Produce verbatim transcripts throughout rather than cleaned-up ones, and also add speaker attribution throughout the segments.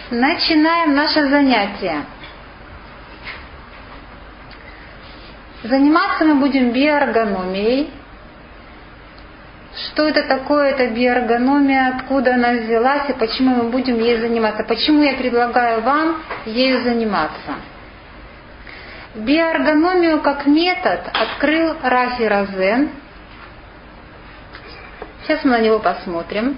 Speaker 1: Начинаем наше занятие. Заниматься мы будем биоэргономией. Что это такое, эта биоэргономия, откуда она взялась и почему мы будем ей заниматься? Почему я предлагаю вам ею заниматься? Биоэргономию как метод открыл Рафи Розен. Сейчас мы на него посмотрим.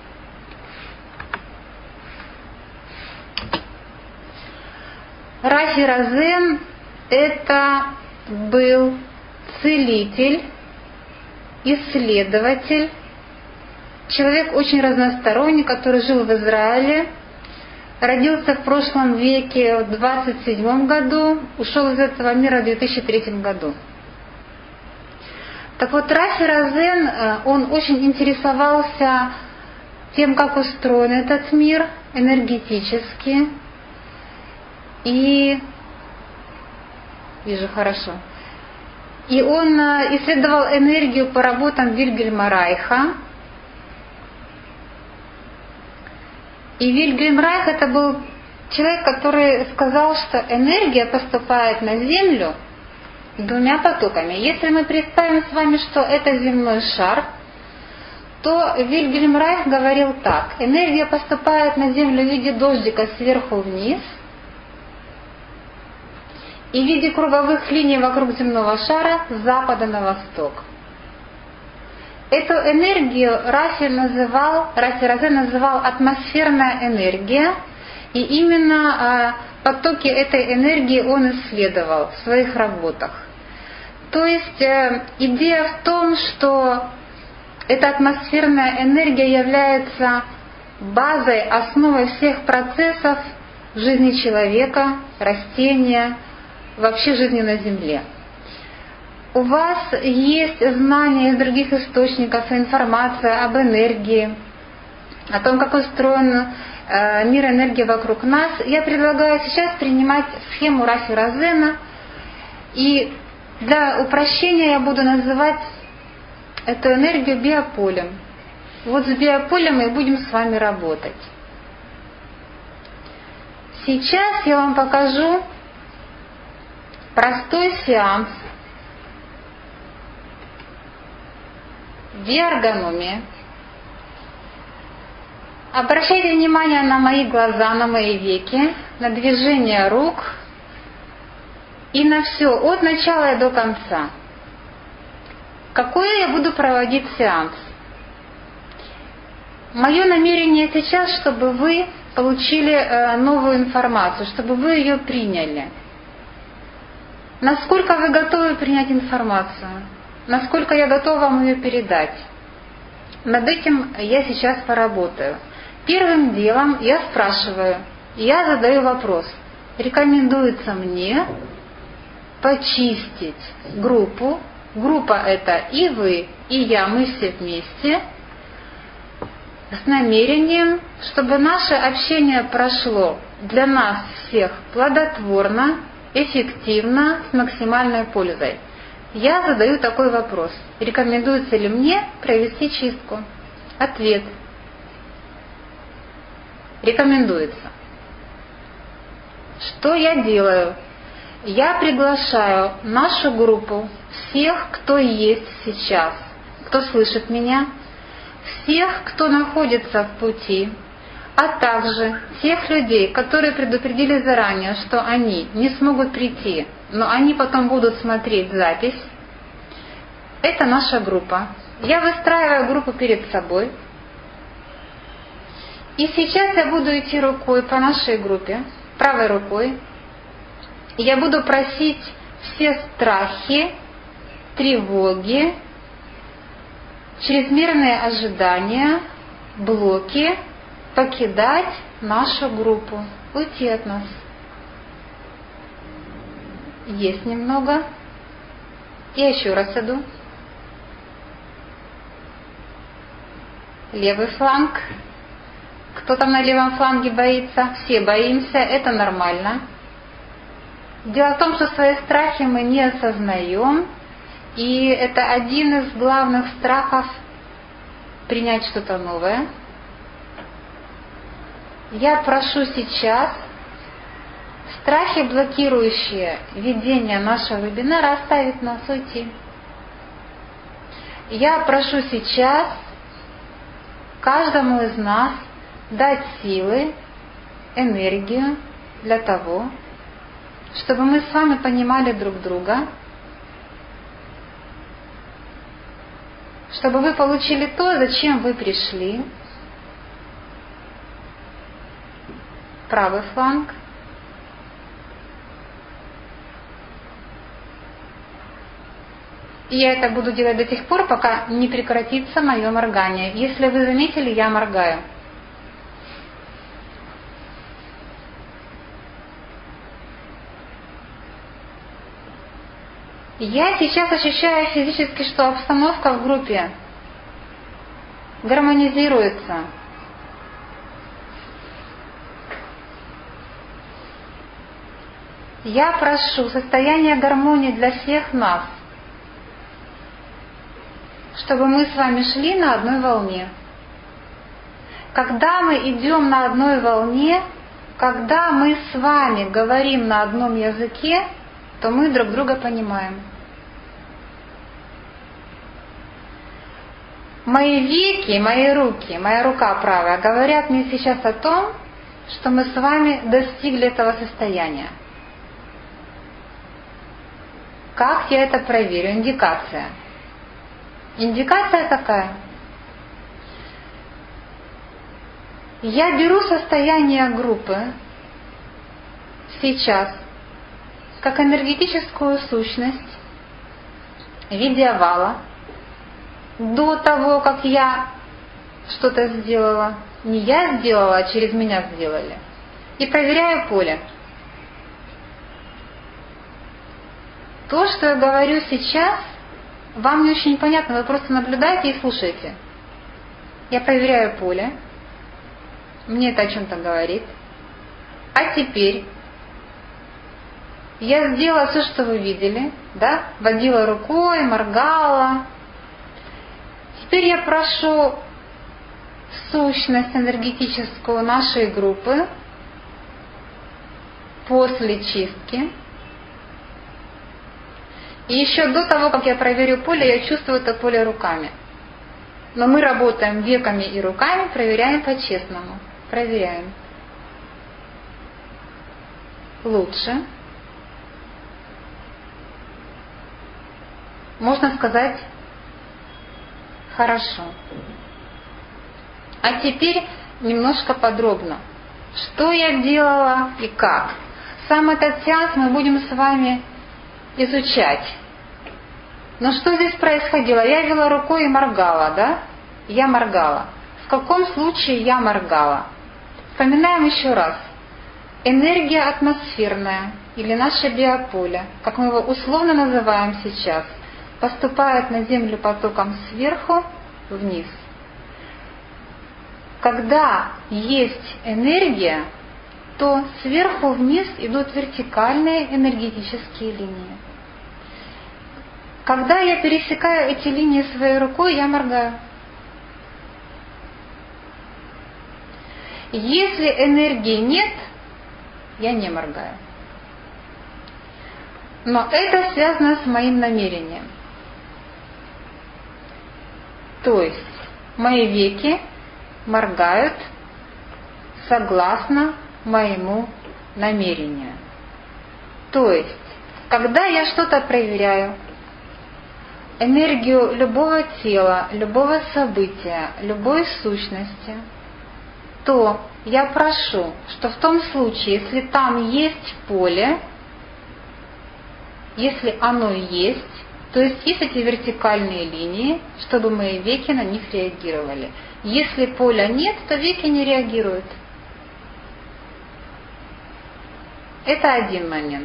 Speaker 1: Рафи Розен – это был целитель, исследователь, человек очень разносторонний, который жил в Израиле, родился в прошлом веке в двадцать седьмом году, ушел из этого мира в две тысячи третьем году. Так вот, Рафи Розен, он очень интересовался тем, как устроен этот мир энергетически. И вижу хорошо. И он исследовал энергию по работам Вильгельма Райха. И Вильгельм Райх это был человек, который сказал, что энергия поступает на Землю двумя потоками. Если мы представим с вами, что это земной шар, то Вильгельм Райх говорил так: энергия поступает на Землю в виде дождика сверху вниз и в виде круговых линий вокруг земного шара с запада на восток. Эту энергию Рафи называл, Рафи Розен называл атмосферная энергия, и именно э, потоки этой энергии он исследовал в своих работах. То есть э, идея в том, что эта атмосферная энергия является базой, основой всех процессов в жизни человека, растения, вообще жизни на Земле. У вас есть знания из других источников, информация об энергии, о том, как устроен э, мир энергии вокруг нас. Я предлагаю сейчас принимать схему Рафи Розена, и для упрощения я буду называть эту энергию биополем. Вот с биополем мы будем с вами работать. Сейчас я вам покажу простой сеанс биоэргономии. Обращайте внимание на мои глаза, на мои веки, на движение рук и на все от начала и до конца. Какой я буду проводить сеанс? Мое намерение сейчас, чтобы вы получили новую информацию, чтобы вы ее приняли. Насколько вы готовы принять информацию? Насколько я готова вам ее передать? Над этим я сейчас поработаю. Первым делом я спрашиваю, я задаю вопрос. Рекомендуется мне почистить группу. Группа это и вы, и я, мы все вместе, с намерением, чтобы наше общение прошло для нас всех плодотворно, эффективно, с максимальной пользой. Я задаю такой вопрос. Рекомендуется ли мне провести чистку? Ответ. Рекомендуется. Что я делаю? Я приглашаю нашу группу, всех, кто есть сейчас, кто слышит меня, всех, кто находится в пути, а также тех людей, которые предупредили заранее, что они не смогут прийти, но они потом будут смотреть запись. Это наша группа. Я выстраиваю группу перед собой. И сейчас я буду идти рукой по нашей группе, правой рукой. Я буду просить все страхи, тревоги, чрезмерные ожидания, блоки покидать нашу группу, уйти от нас. Есть немного. Я еще раз иду. Левый фланг. Кто там на левом фланге боится? Все боимся, это нормально. Дело в том, что свои страхи мы не осознаем, и это один из главных страхов принять что-то новое. я прошу сейчас страхи, блокирующие ведение нашего вебинара, оставить нас, уйти. Я прошу сейчас каждому из нас дать силы, энергию для того, чтобы мы с вами понимали друг друга, чтобы вы получили то, зачем вы пришли. Правый фланг. И я это буду делать до тех пор, пока не прекратится мое моргание. Если вы заметили, я моргаю. Я сейчас ощущаю физически, что обстановка в группе гармонизируется. Я прошу состояние гармонии для всех нас, чтобы мы с вами шли на одной волне. Когда мы идем на одной волне, когда мы с вами говорим на одном языке, то мы друг друга понимаем. Мои веки, мои руки, моя рука правая говорят мне сейчас о том, что мы с вами достигли этого состояния. Как я это проверю? Индикация. Индикация такая. Я беру состояние группы сейчас как энергетическую сущность в виде овала до того, как я что-то сделала. Не я сделала, а через меня сделали. И проверяю поле. То, что я говорю сейчас, вам не очень понятно, вы просто наблюдаете и слушаете. Я проверяю поле. Мне это о чем-то говорит. А теперь я сделала все, что вы видели, да? Водила рукой, моргала. Теперь я прошу сущность энергетическую нашей группы после чистки. И еще до того, как я проверю поле, я чувствую это поле руками. Но мы работаем веками и руками, проверяем по-честному. Проверяем. Лучше. Можно сказать хорошо. А теперь немножко подробно. Что я делала и как. Сам этот сеанс мы будем с вами изучать. Но что здесь происходило? Я вела рукой и моргала, да? Я моргала. В каком случае я моргала? Вспоминаем еще раз. Энергия атмосферная или наше биополе, как мы его условно называем сейчас, поступает на Землю потоком сверху вниз. Когда есть энергия, то сверху вниз идут вертикальные энергетические линии. Когда я пересекаю эти линии своей рукой, я моргаю. Если энергии нет, я не моргаю. Но это связано с моим намерением. То есть мои веки моргают согласно моему намерению. То есть, когда я что-то проверяю, энергию любого тела, любого события, любой сущности, то я прошу, что в том случае, если там есть поле, если оно есть, то есть есть эти вертикальные линии, чтобы мои веки на них реагировали. Если поля нет, то веки не реагируют. Это один момент.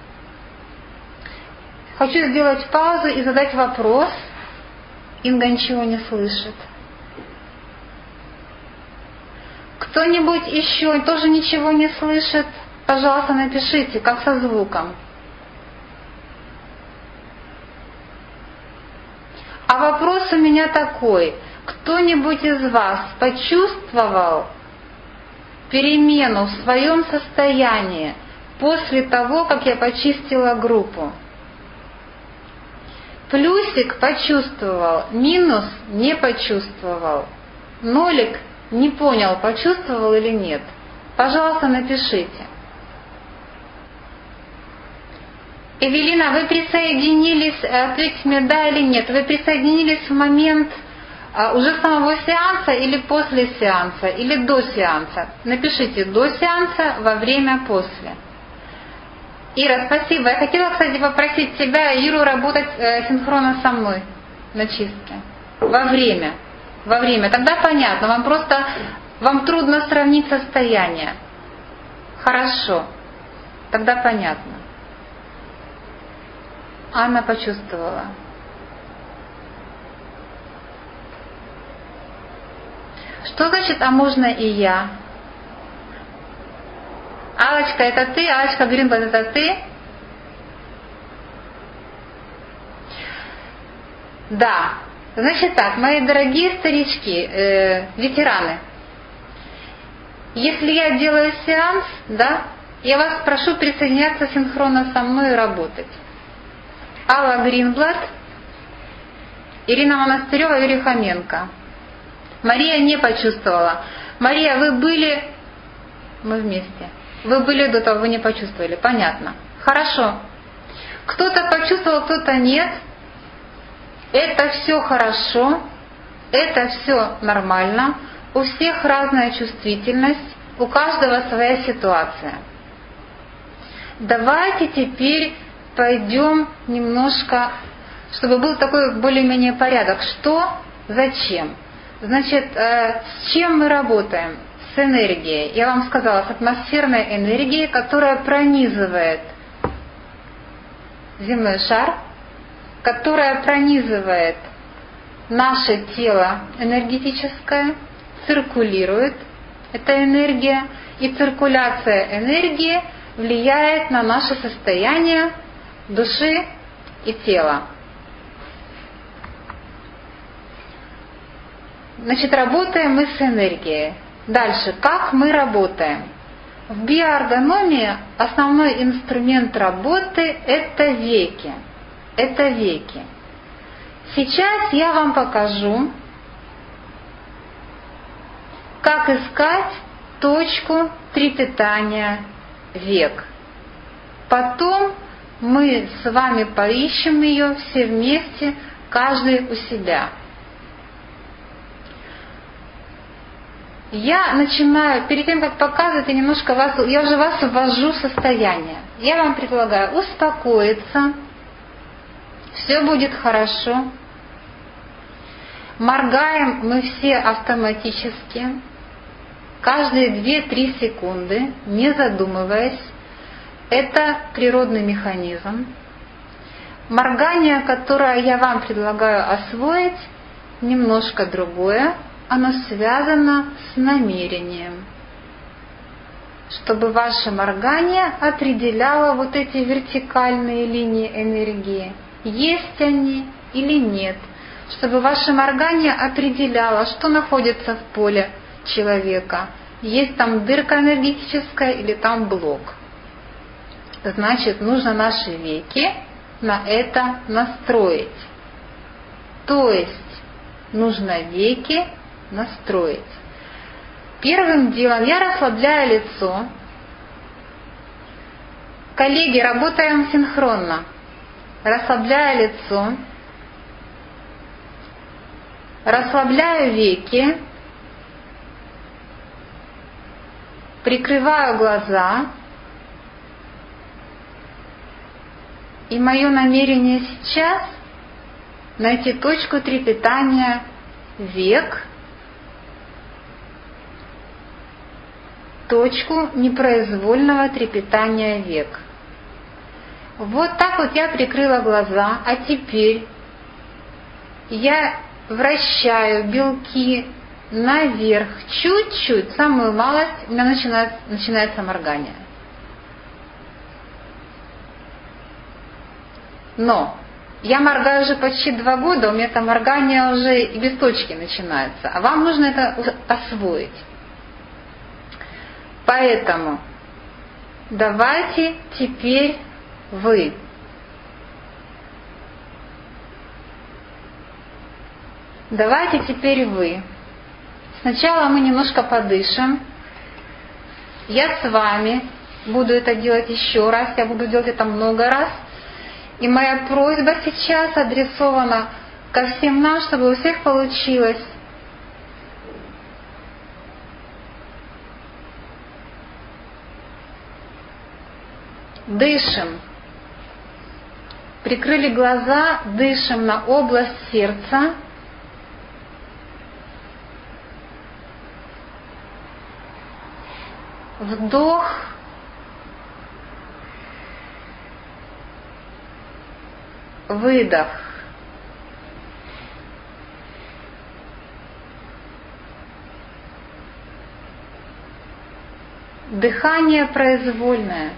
Speaker 1: Хочу сделать паузу и задать вопрос. Инга ничего не слышит. Кто-нибудь еще тоже ничего не слышит? Пожалуйста, напишите, как со звуком. А вопрос у меня такой. Кто-нибудь из вас почувствовал перемену в своем состоянии после того, как я почистила группу. Плюсик почувствовал, минус не почувствовал, нолик не понял, почувствовал или нет. Пожалуйста, напишите. Эвелина, вы присоединились, ответьте мне да или нет, вы присоединились в момент а, уже самого сеанса или после сеанса, или до сеанса? Напишите до сеанса, во время, после. Ира, спасибо. Я хотела, кстати, попросить тебя и Иру работать э, синхронно со мной на чистке. Во время. Во время. Тогда понятно. Вам просто, вам трудно сравнить состояние. Хорошо. Тогда понятно. Анна почувствовала. Что значит, а можно и я? Алочка, это ты? Алочка Гринблад, это ты? Да. Значит так, мои дорогие старички, э, ветераны, если я делаю сеанс, да, я вас прошу присоединяться синхронно со мной и работать. Алла Гринблад, Ирина Монастырева, Юрий Хоменко. Мария не почувствовала. Мария, вы были... Мы вместе. Вы были до того, вы не почувствовали. Понятно. Хорошо. Кто-то почувствовал, кто-то нет. Это все хорошо. Это все нормально. У всех разная чувствительность. У каждого своя ситуация. Давайте теперь пойдем немножко, чтобы был такой более-менее порядок. Что? Зачем? Значит, с чем мы работаем? С энергией. Я вам сказала, с атмосферной энергией, которая пронизывает земной шар, которая пронизывает наше тело энергетическое, циркулирует эта энергия, и циркуляция энергии влияет на наше состояние души и тела. Значит, работаем мы с энергией. Дальше, как мы работаем? В биоэргономии основной инструмент работы – это веки. Это веки. Сейчас я вам покажу, как искать точку трепетания век. Потом мы с вами поищем ее все вместе, каждый у себя. Я начинаю, перед тем, как показывать, я немножко вас, я уже вас ввожу в состояние. Я вам предлагаю успокоиться, все будет хорошо. Моргаем мы все автоматически, каждые две-три секунды, не задумываясь. Это природный механизм. Моргание, которое я вам предлагаю освоить, немножко другое. Оно связано с намерением, чтобы ваше моргание определяло вот эти вертикальные линии энергии, есть они или нет, чтобы ваше моргание определяло, что находится в поле человека, есть там дырка энергетическая или там блок. Значит, нужно наши веки на это настроить. То есть нужно веки настроить. Первым делом я расслабляю лицо. Коллеги, работаем синхронно. Расслабляю лицо. Расслабляю веки. Прикрываю глаза. И мое намерение сейчас найти точку трепетания век, точку непроизвольного трепетания век. Вот так вот я прикрыла глаза, а теперь я вращаю белки наверх, чуть-чуть, самую малость, у меня начинает, начинается моргание. Но я моргаю уже почти два года, у меня это моргание уже и без точки начинается, а вам нужно это освоить. Поэтому давайте теперь вы. Давайте теперь вы. Сначала мы немножко подышим. Я с вами буду это делать еще раз. Я буду делать это много раз. И моя просьба сейчас адресована ко всем нам, чтобы у всех получилось. Дышим. Прикрыли глаза, дышим на область сердца. Вдох. Выдох. Дыхание произвольное.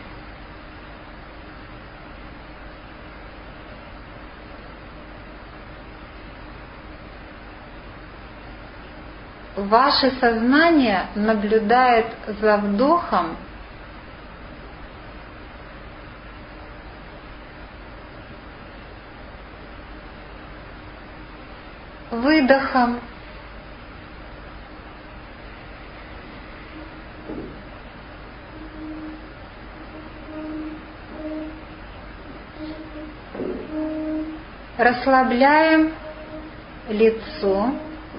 Speaker 1: Ваше сознание наблюдает за вдохом выдохом расслабляем лицо.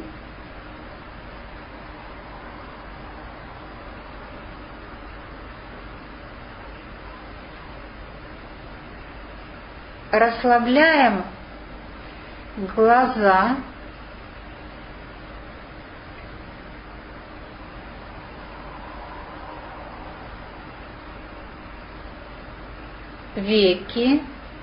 Speaker 1: Расслабляем глаза. Веки.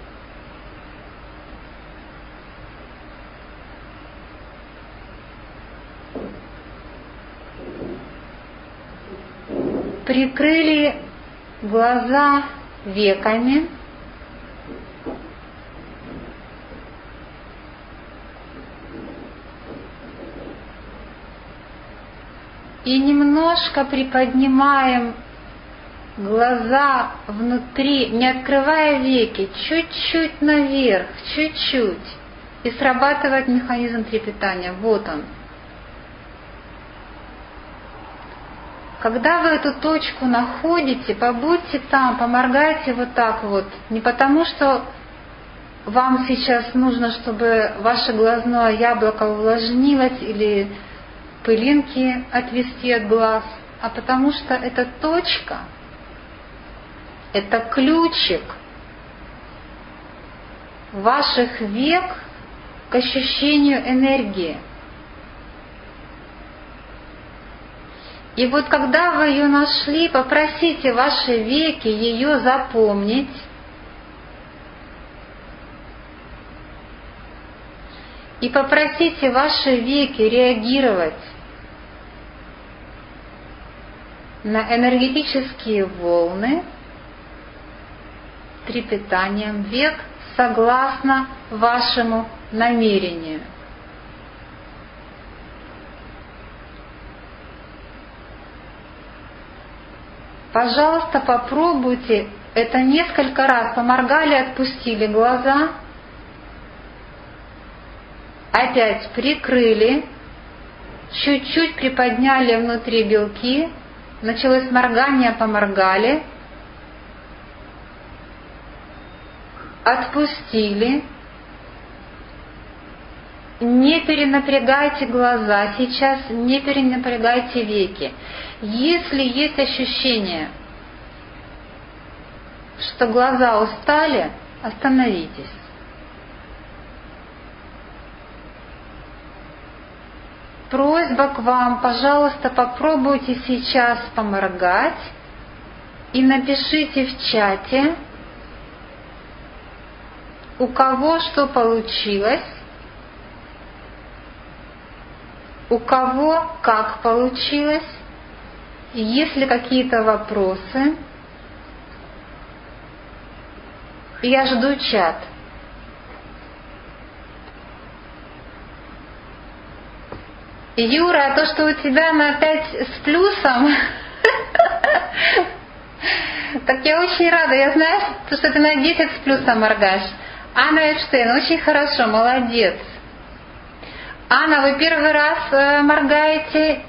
Speaker 1: Прикрыли глаза веками. И немножко приподнимаем глаза внутри, не открывая веки, чуть-чуть наверх, чуть-чуть. И срабатывает механизм трепетания. Вот он. Когда вы эту точку находите, побудьте там, поморгайте вот так вот. Не потому, что вам сейчас нужно, чтобы ваше глазное яблоко увлажнилось или пылинки отвести от глаз, а потому что эта точка, это ключик ваших век к ощущению энергии. И вот когда вы ее нашли, попросите ваши веки ее запомнить. И попросите ваши веки реагировать на энергетические волны трепетанием век согласно вашему намерению. Пожалуйста, попробуйте это несколько раз. Поморгали, отпустили глаза. Опять прикрыли. Чуть-чуть приподняли внутри белки. Началось моргание, поморгали. Отпустили. Не перенапрягайте глаза сейчас, не перенапрягайте веки. Если есть ощущение, что глаза устали, остановитесь. Просьба к вам, пожалуйста, попробуйте сейчас поморгать и напишите в чате, у кого что получилось, у кого как получилось, и есть ли какие-то вопросы. Я жду чат. Юра, то, что у тебя на пять с плюсом, Так я очень рада. Я знаю, что ты на десять с плюсом моргаешь. Анна Эпштейн, очень хорошо, молодец. Анна, вы первый раз э, моргаете?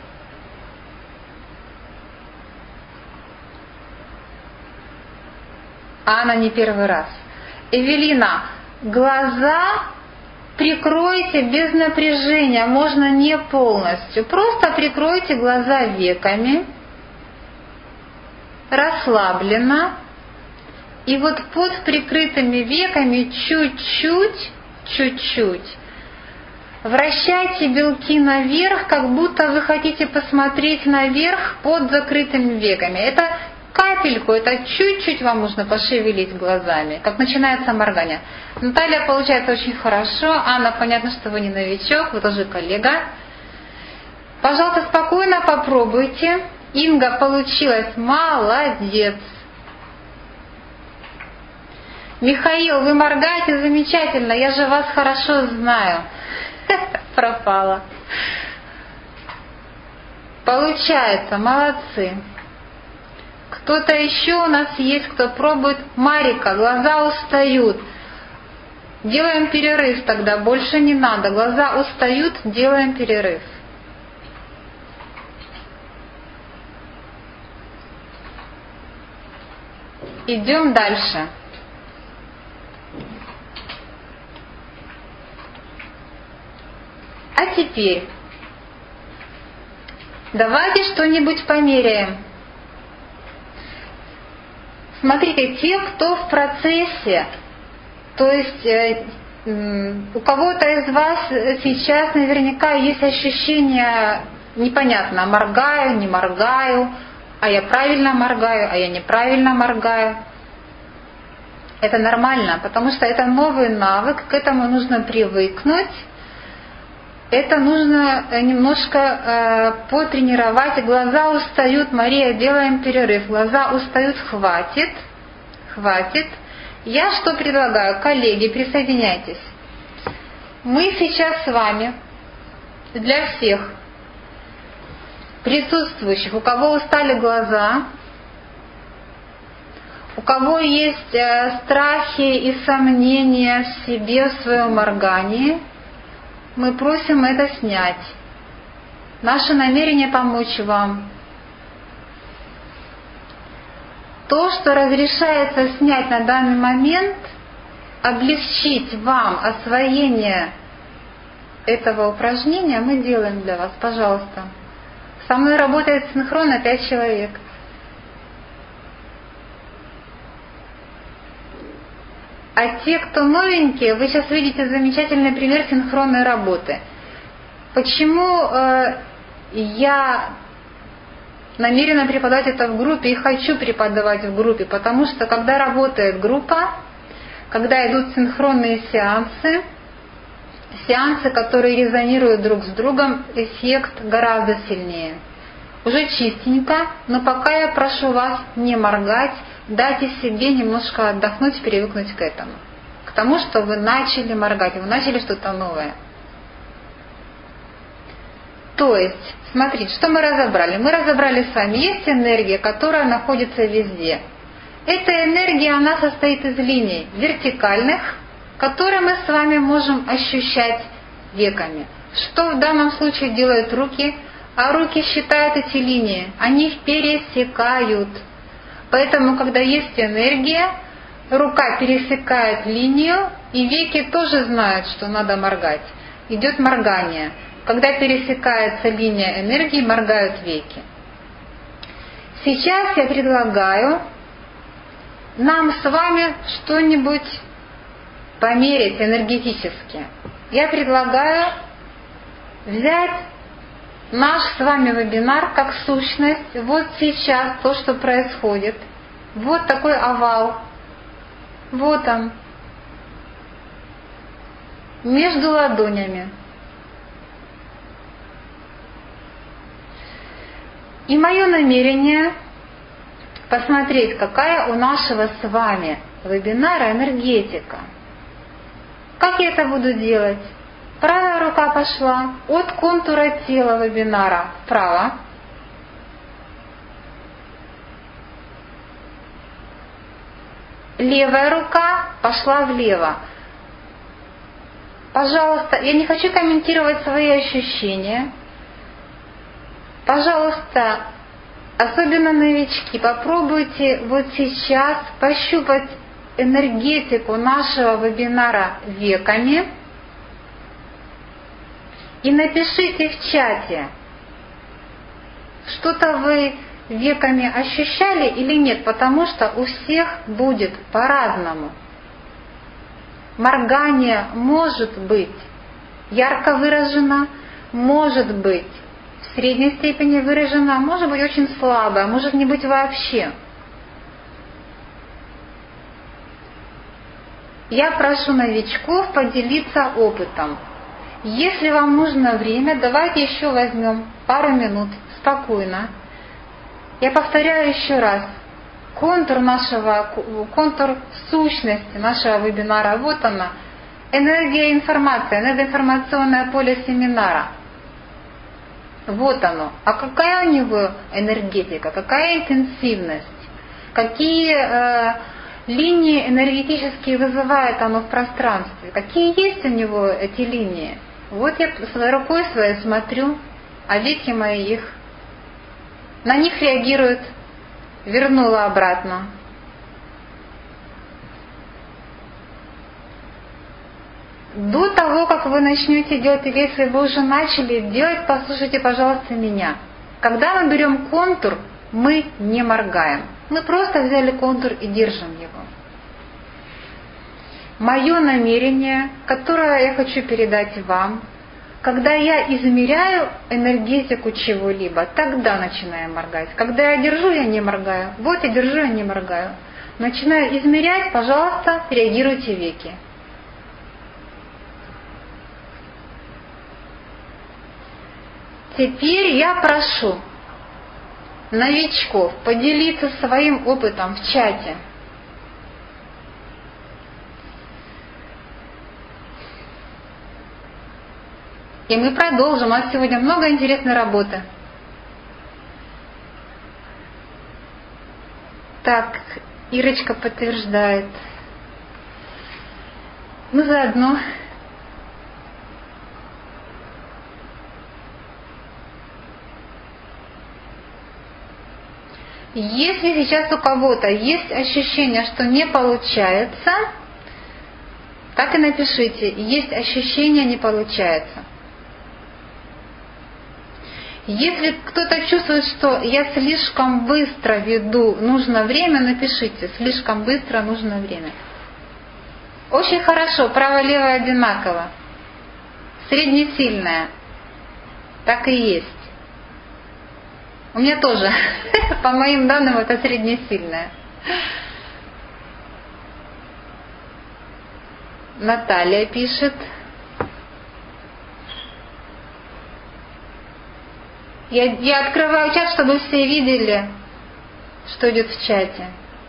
Speaker 1: Анна не первый раз. Эвелина, глаза прикройте без напряжения, можно не полностью. Просто прикройте глаза веками, расслабленно. И вот под прикрытыми веками чуть-чуть, чуть-чуть вращайте белки наверх, как будто вы хотите посмотреть наверх под закрытыми веками. Это капельку, это чуть-чуть вам нужно пошевелить глазами, как начинается моргание. Наталья, получается очень хорошо. Анна, понятно, что вы не новичок, вы тоже коллега. Пожалуйста, спокойно попробуйте. Инга, получилось. Молодец. Михаил, вы моргаете замечательно, я же вас хорошо знаю. Пропала. Получается, молодцы. Кто-то еще у нас есть, кто пробует. Марика, глаза устают. Делаем перерыв тогда, больше не надо. Глаза устают, делаем перерыв. Идем дальше. А теперь давайте что-нибудь померяем. Смотрите, те, кто в процессе, то есть э, э, у кого-то из вас сейчас наверняка есть ощущение непонятно, моргаю, не моргаю, а я правильно моргаю, а я неправильно моргаю. Это нормально, потому что это новый навык, к этому нужно привыкнуть. Это нужно немножко э, потренировать. Глаза устают, Мария, делаем перерыв. Глаза устают, хватит, хватит. Я что предлагаю? Коллеги, присоединяйтесь. Мы сейчас с вами для всех присутствующих, у кого устали глаза, у кого есть э, страхи и сомнения в себе, в своем моргании, мы просим это снять. Наше намерение помочь вам. То, что разрешается снять на данный момент, облегчить вам освоение этого упражнения, мы делаем для вас. Пожалуйста. Со мной работает синхронно пять человек. А те, кто новенькие, вы сейчас видите замечательный пример синхронной работы. Почему э, я намерена преподавать это в группе и хочу преподавать в группе? Потому что когда работает группа, когда идут синхронные сеансы, сеансы, которые резонируют друг с другом, эффект гораздо сильнее. Уже чистенько, но пока я прошу вас не моргать, дайте себе немножко отдохнуть, привыкнуть к этому. К тому, что вы начали моргать, вы начали что-то новое. То есть, смотрите, что мы разобрали? Мы разобрали с вами, есть энергия, которая находится везде. Эта энергия, она состоит из линий вертикальных, которые мы с вами можем ощущать веками. Что в данном случае делают руки? А руки считают эти линии, они их пересекают. Поэтому, когда есть энергия, рука пересекает линию, и веки тоже знают, что надо моргать. Идет моргание. Когда пересекается линия энергии, моргают веки. Сейчас я предлагаю нам с вами что-нибудь померить энергетически. Я предлагаю взять наш с вами вебинар как сущность. Вот сейчас то, что происходит. Вот такой овал. Вот он. Между ладонями. И мое намерение посмотреть, какая у нашего с вами вебинара энергетика. Как я это буду делать? Правая рука пошла от контура тела вебинара вправо. левая рука пошла влево. Пожалуйста, я не хочу комментировать свои ощущения. Пожалуйста, особенно новички, попробуйте вот сейчас пощупать энергетику нашего вебинара веками и напишите в чате, что-то вы веками ощущали или нет, потому что у всех будет по-разному. Моргание может быть ярко выражено, может быть в средней степени выражено, может быть очень слабое, может не быть вообще. Я прошу новичков поделиться опытом. Если вам нужно время, давайте еще возьмем пару минут спокойно. Я повторяю еще раз. Контур нашего, контур сущности нашего вебинара, вот она. Энергия информации, энергоинформационное поле семинара. Вот оно. А какая у него энергетика, какая интенсивность, какие э, линии энергетические вызывает оно в пространстве, какие есть у него эти линии. Вот я своей рукой своей смотрю, а веки мои их, на них реагируют, вернула обратно. До того, как вы начнете делать, или если вы уже начали делать, послушайте, пожалуйста, меня. Когда мы берем контур, мы не моргаем. Мы просто взяли контур и держим его. Мое намерение, которое я хочу передать вам, когда я измеряю энергетику чего-либо, тогда начинаю моргать. Когда я держу, я не моргаю. Вот я держу, я не моргаю. Начинаю измерять, пожалуйста, реагируйте веки. Теперь я прошу новичков поделиться своим опытом в чате. И мы продолжим. У нас сегодня много интересной работы. Так, Ирочка подтверждает. Мы заодно. Если сейчас у кого-то есть ощущение, что не получается, так и напишите. Есть ощущение, не получается. Если кто-то чувствует, что я слишком быстро веду, нужно время, напишите. Слишком быстро, нужно время. Очень хорошо, право-лево одинаково. Среднесильное. Так и есть. У меня тоже, по моим данным, это среднесильное. Наталья пишет. Я, я открываю чат, чтобы все видели, что идет в чате.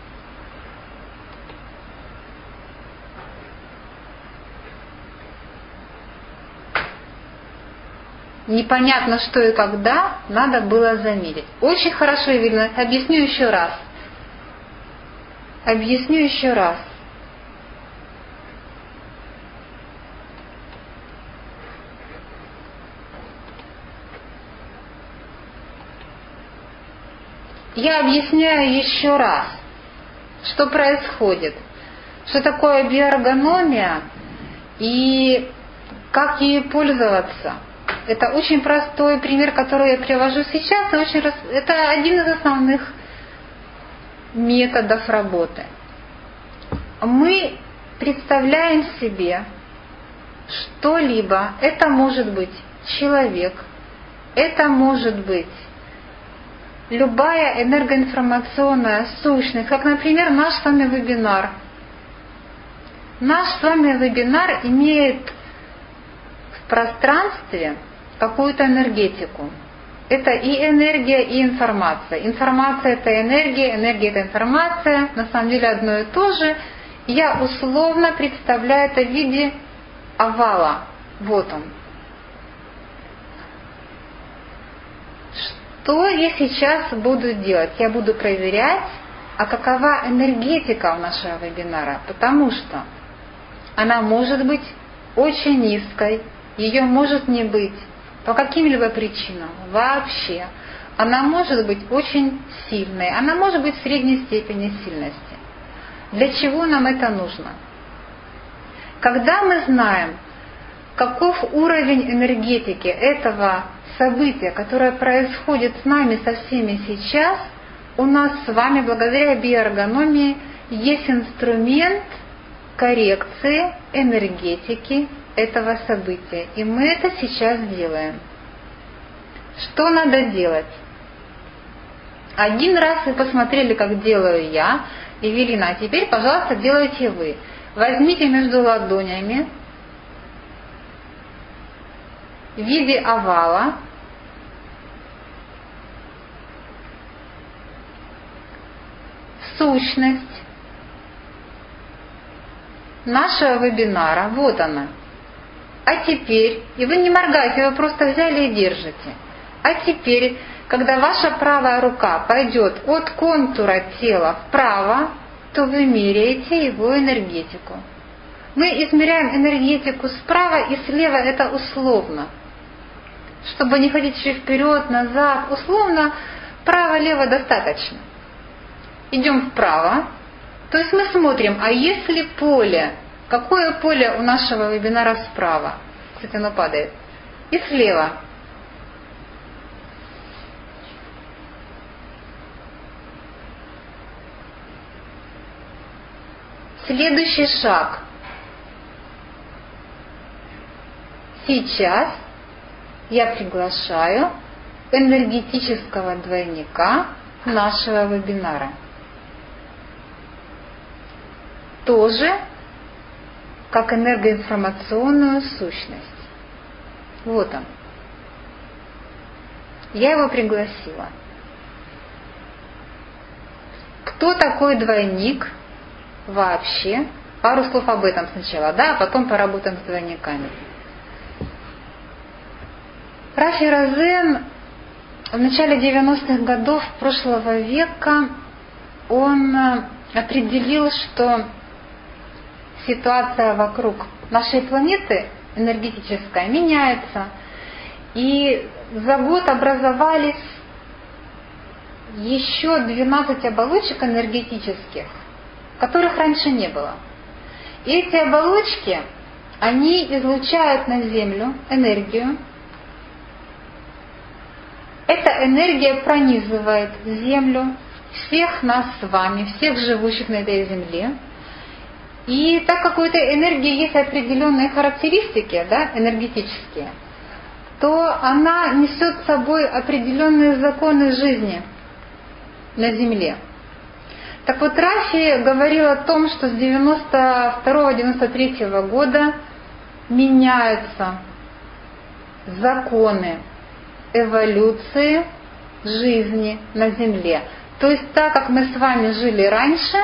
Speaker 1: Непонятно, что и когда, надо было замерить. Очень хорошо, Евелина. Объясню еще раз. Объясню еще раз. Я объясняю еще раз, что происходит, что такое биоэргономия и как ею пользоваться. Это очень простой пример, который я привожу сейчас. И очень рас... Это один из основных методов работы. Мы представляем себе что-либо. Это может быть человек, это может быть любая энергоинформационная сущность, как, например, наш с вами вебинар. Наш с вами вебинар имеет в пространстве какую-то энергетику. Это и энергия, и информация. Информация – это энергия, энергия – это информация. На самом деле одно и то же. Я условно представляю это в виде овала. Вот он. Что я сейчас буду делать? Я буду проверять, а какова энергетика у нашего вебинара, потому что она может быть очень низкой, ее может не быть по каким-либо причинам вообще. Она может быть очень сильной, она может быть в средней степени сильности. Для чего нам это нужно? Когда мы знаем, каков уровень энергетики этого события, которое происходит с нами, со всеми сейчас, у нас с вами, благодаря биоэргономии, есть инструмент коррекции энергетики этого события. И мы это сейчас делаем. Что надо делать? Один раз вы посмотрели, как делаю я, Евелина, а теперь, пожалуйста, делайте вы. Возьмите между ладонями в виде овала сущность нашего вебинара. Вот она. А теперь, и вы не моргаете, вы просто взяли и держите. А теперь, когда ваша правая рука пойдет от контура тела вправо, то вы меряете его энергетику. Мы измеряем энергетику справа и слева, это условно. Чтобы не ходить еще вперед, назад, условно, право-лево достаточно. Идем вправо, то есть мы смотрим, а есть ли поле, какое поле у нашего вебинара справа, если оно падает, и слева. Следующий шаг. Сейчас я приглашаю энергетического двойника нашего вебинара. Тоже как энергоинформационную сущность. Вот он. Я его пригласила. Кто такой двойник вообще? Пару слов об этом сначала, да, а потом поработаем с двойниками. Рафи Розен в начале девяностых годов прошлого века он определил, что ситуация вокруг нашей планеты энергетическая меняется, и за год образовались еще двенадцать оболочек энергетических, которых раньше не было. И эти оболочки, они излучают на Землю энергию. Эта энергия пронизывает Землю, всех нас с вами, всех живущих на этой Земле. И так как у этой энергии есть определенные характеристики, да, энергетические, то она несет с собой определенные законы жизни на Земле. Так вот, Рафи говорил о том, что с девяносто второго — девяносто третьего года меняются законы эволюции жизни на Земле. То есть так, как мы с вами жили раньше,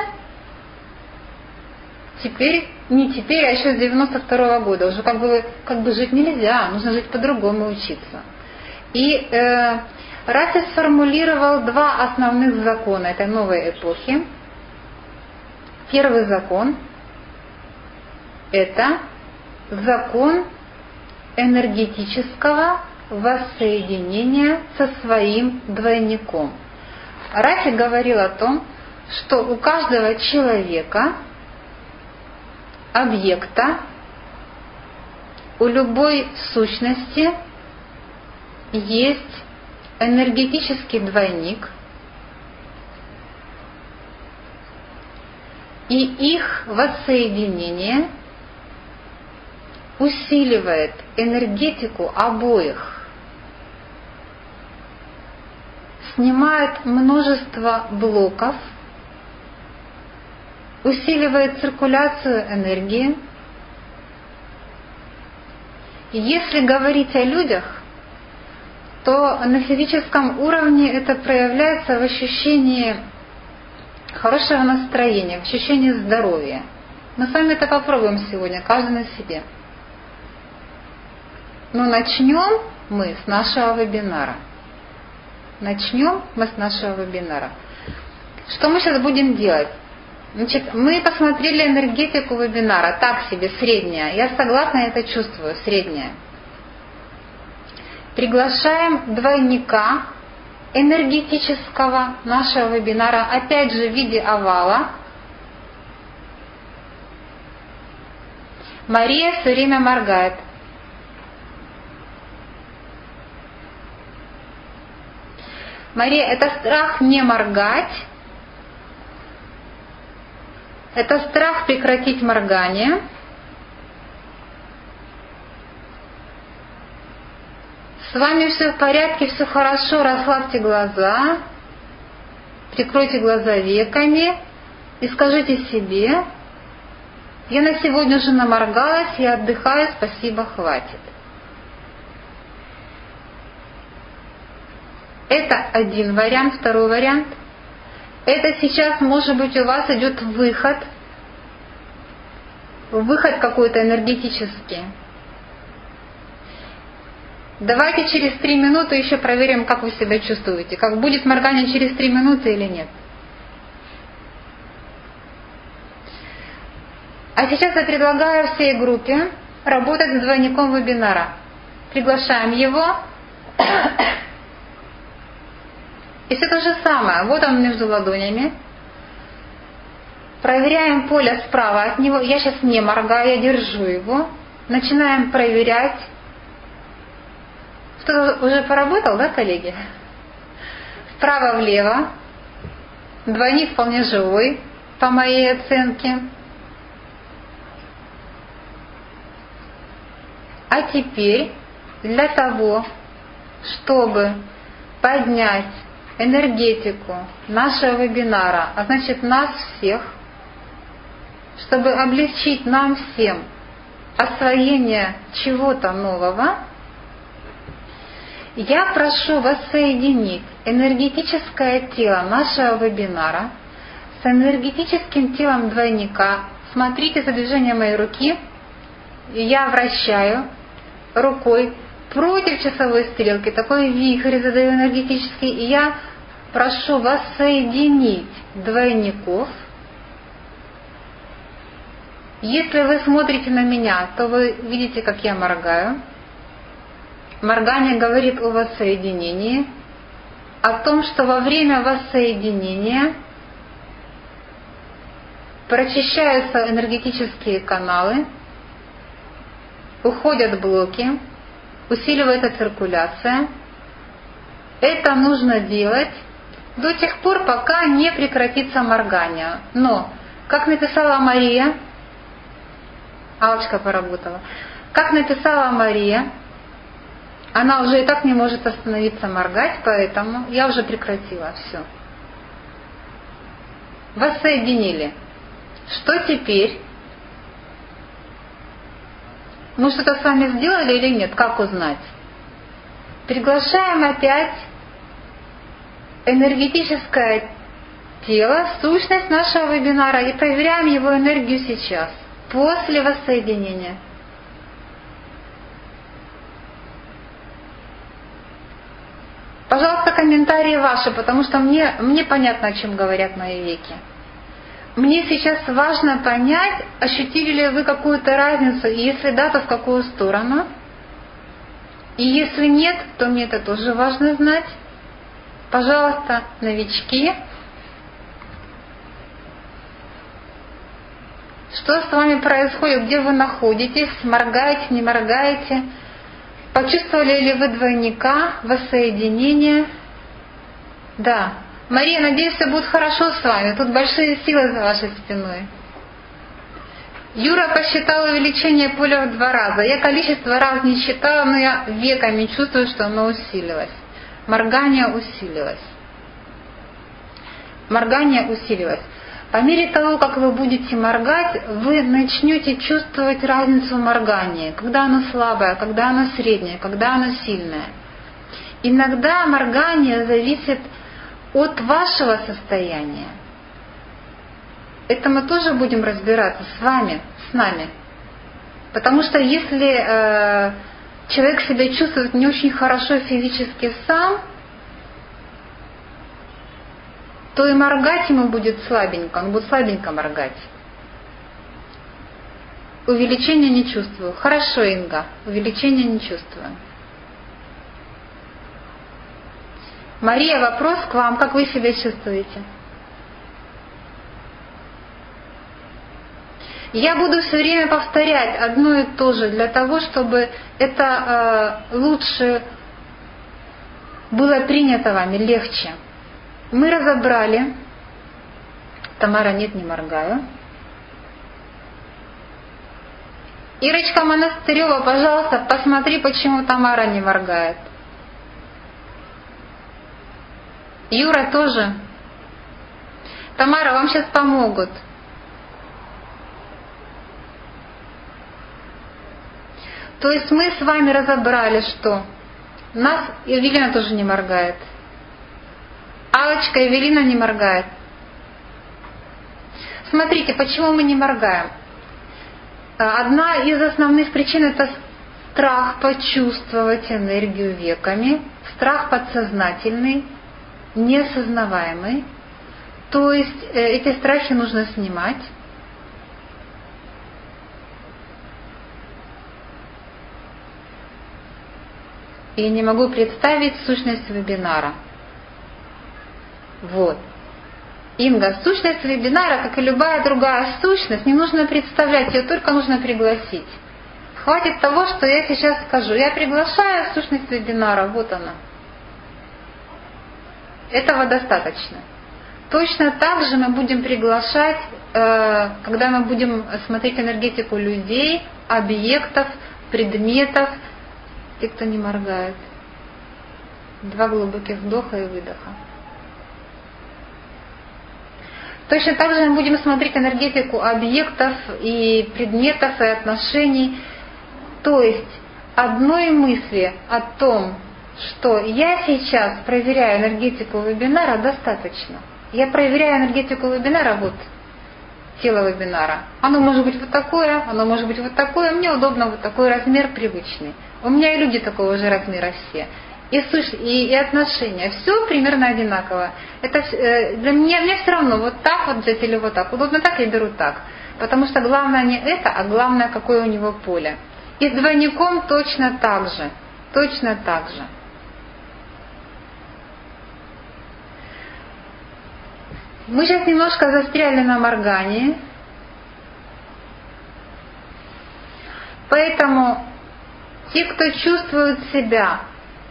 Speaker 1: теперь, не теперь, а еще с девяносто второго года. Уже как бы, как бы жить нельзя, нужно жить по-другому, учиться. И э, Рафи сформулировал два основных закона этой новой эпохи. Первый закон – это закон энергетического воссоединения со своим двойником. Рафи говорил о том, что у каждого человека, объекта, у любой сущности есть энергетический двойник, и их воссоединение усиливает энергетику обоих, снимает множество блоков, усиливает циркуляцию энергии. И если говорить о людях, то на физическом уровне это проявляется в ощущении хорошего настроения, в ощущении здоровья. Мы с вами это попробуем сегодня, каждый на себе. Но начнем мы с нашего вебинара. Начнем мы с нашего вебинара. Что мы сейчас будем делать? Значит, мы посмотрели энергетику вебинара, так себе, средняя. Я согласна, это чувствую, средняя. Приглашаем двойника энергетического нашего вебинара, опять же в виде овала. Мария все время моргает. Мария, это страх не моргать. Это страх прекратить моргание. С вами все в порядке, все хорошо, расслабьте глаза, прикройте глаза веками и скажите себе: я на сегодня уже наморгалась, я отдыхаю, спасибо, хватит. Это один вариант. Второй вариант. Это сейчас, может быть, у вас идет выход, выход какой-то энергетический. Давайте через три минуты еще проверим, как вы себя чувствуете. Как будет моргание через три минуты или нет. А сейчас я предлагаю всей группе работать с двойником вебинара. Приглашаем его. И все то же самое. Вот он между ладонями. Проверяем поле справа от него. Я сейчас не моргаю, я держу его. Начинаем проверять. Кто-то уже поработал, да, коллеги? Вправо-влево. Двойник вполне живой, по моей оценке. А теперь для того, чтобы поднять энергетику нашего вебинара, а значит нас всех, чтобы облегчить нам всем освоение чего-то нового, я прошу воссоединить энергетическое тело нашего вебинара с энергетическим телом двойника. Смотрите за движением моей руки. Я вращаю рукой против часовой стрелки, такой вихрь задаю энергетический, и я прошу воссоединить двойников. Если вы смотрите на меня, то вы видите, как я моргаю. Моргание говорит о воссоединении, о том, что во время воссоединения прочищаются энергетические каналы, уходят блоки, усиливается циркуляция. Это нужно делать до тех пор, пока не прекратится моргание. Но, как написала Мария, Алочка поработала, как написала Мария, она уже и так не может остановиться моргать, поэтому я уже прекратила. Все. Воссоединили. Что теперь? Мы что-то с вами сделали или нет? Как узнать? Приглашаем опять энергетическое тело, сущность нашего вебинара, и проверяем его энергию сейчас, после воссоединения. Пожалуйста, комментарии ваши, потому что мне, мне понятно, о чем говорят мои веки. Мне сейчас важно понять, ощутили ли вы какую-то разницу, и если да, то в какую сторону. И если нет, то мне это тоже важно знать. Пожалуйста, новички. Что с вами происходит, где вы находитесь, моргаете, не моргаете? Почувствовали ли вы двойника, воссоединение? Да. Мария, надеюсь, все будет хорошо с вами. Тут большие силы за вашей спиной. Юра посчитал увеличение поля в два раза. Я количество раз не считала, но я веками чувствую, что оно усилилось. Моргание усилилось. Моргание усилилось. По мере того, как вы будете моргать, вы начнете чувствовать разницу в моргании. Когда оно слабое, когда оно среднее, когда оно сильное. Иногда моргание зависит от вашего состояния. Это мы тоже будем разбираться с вами, с нами. Потому что если э, человек себя чувствует не очень хорошо физически сам, то и моргать ему будет слабенько, он будет слабенько моргать. Увеличения не чувствую. Хорошо, Инга, увеличения не чувствую. Мария, вопрос к вам, как вы себя чувствуете? Я буду все время повторять одно и то же, для того, чтобы это э, лучше было принято вами, легче. Мы разобрали. Тамара, нет, не моргаю. Ирочка Монастырева, пожалуйста, посмотри, почему Тамара не моргает. Юра тоже. Тамара, вам сейчас помогут. То есть мы с вами разобрали, что нас Евелина тоже не моргает. Алочка, Евелина не моргает. Смотрите, почему мы не моргаем. Одна из основных причин — это страх почувствовать энергию веками, страх подсознательный, неосознаваемый. То есть эти страхи нужно снимать. И не могу представить сущность вебинара. Вот. Инга, сущность вебинара, как и любая другая сущность, не нужно представлять, ее только нужно пригласить. Хватит того, что я сейчас скажу. Я приглашаю сущность вебинара, вот она. Этого достаточно. Точно так же мы будем приглашать, когда мы будем смотреть энергетику людей, объектов, предметов. Те, кто не моргает. Два глубоких вдоха и выдоха. Точно так же мы будем смотреть энергетику объектов и предметов и отношений. То есть одной мысли о том, что я сейчас проверяю энергетику вебинара, достаточно. Я проверяю энергетику вебинара, вот тело вебинара. Оно может быть вот такое, оно может быть вот такое. Мне удобно вот такой размер привычный. У меня и люди такого же размера все. И, сущ... и, и отношения. Все примерно одинаково. Это, э, для меня, мне все равно, вот так вот взять или вот так. Удобно так, я беру так. Потому что главное не это, а главное, какое у него поле. И с двойником точно так же. Точно так же. Мы сейчас немножко застряли на моргании. Поэтому те, кто чувствует себя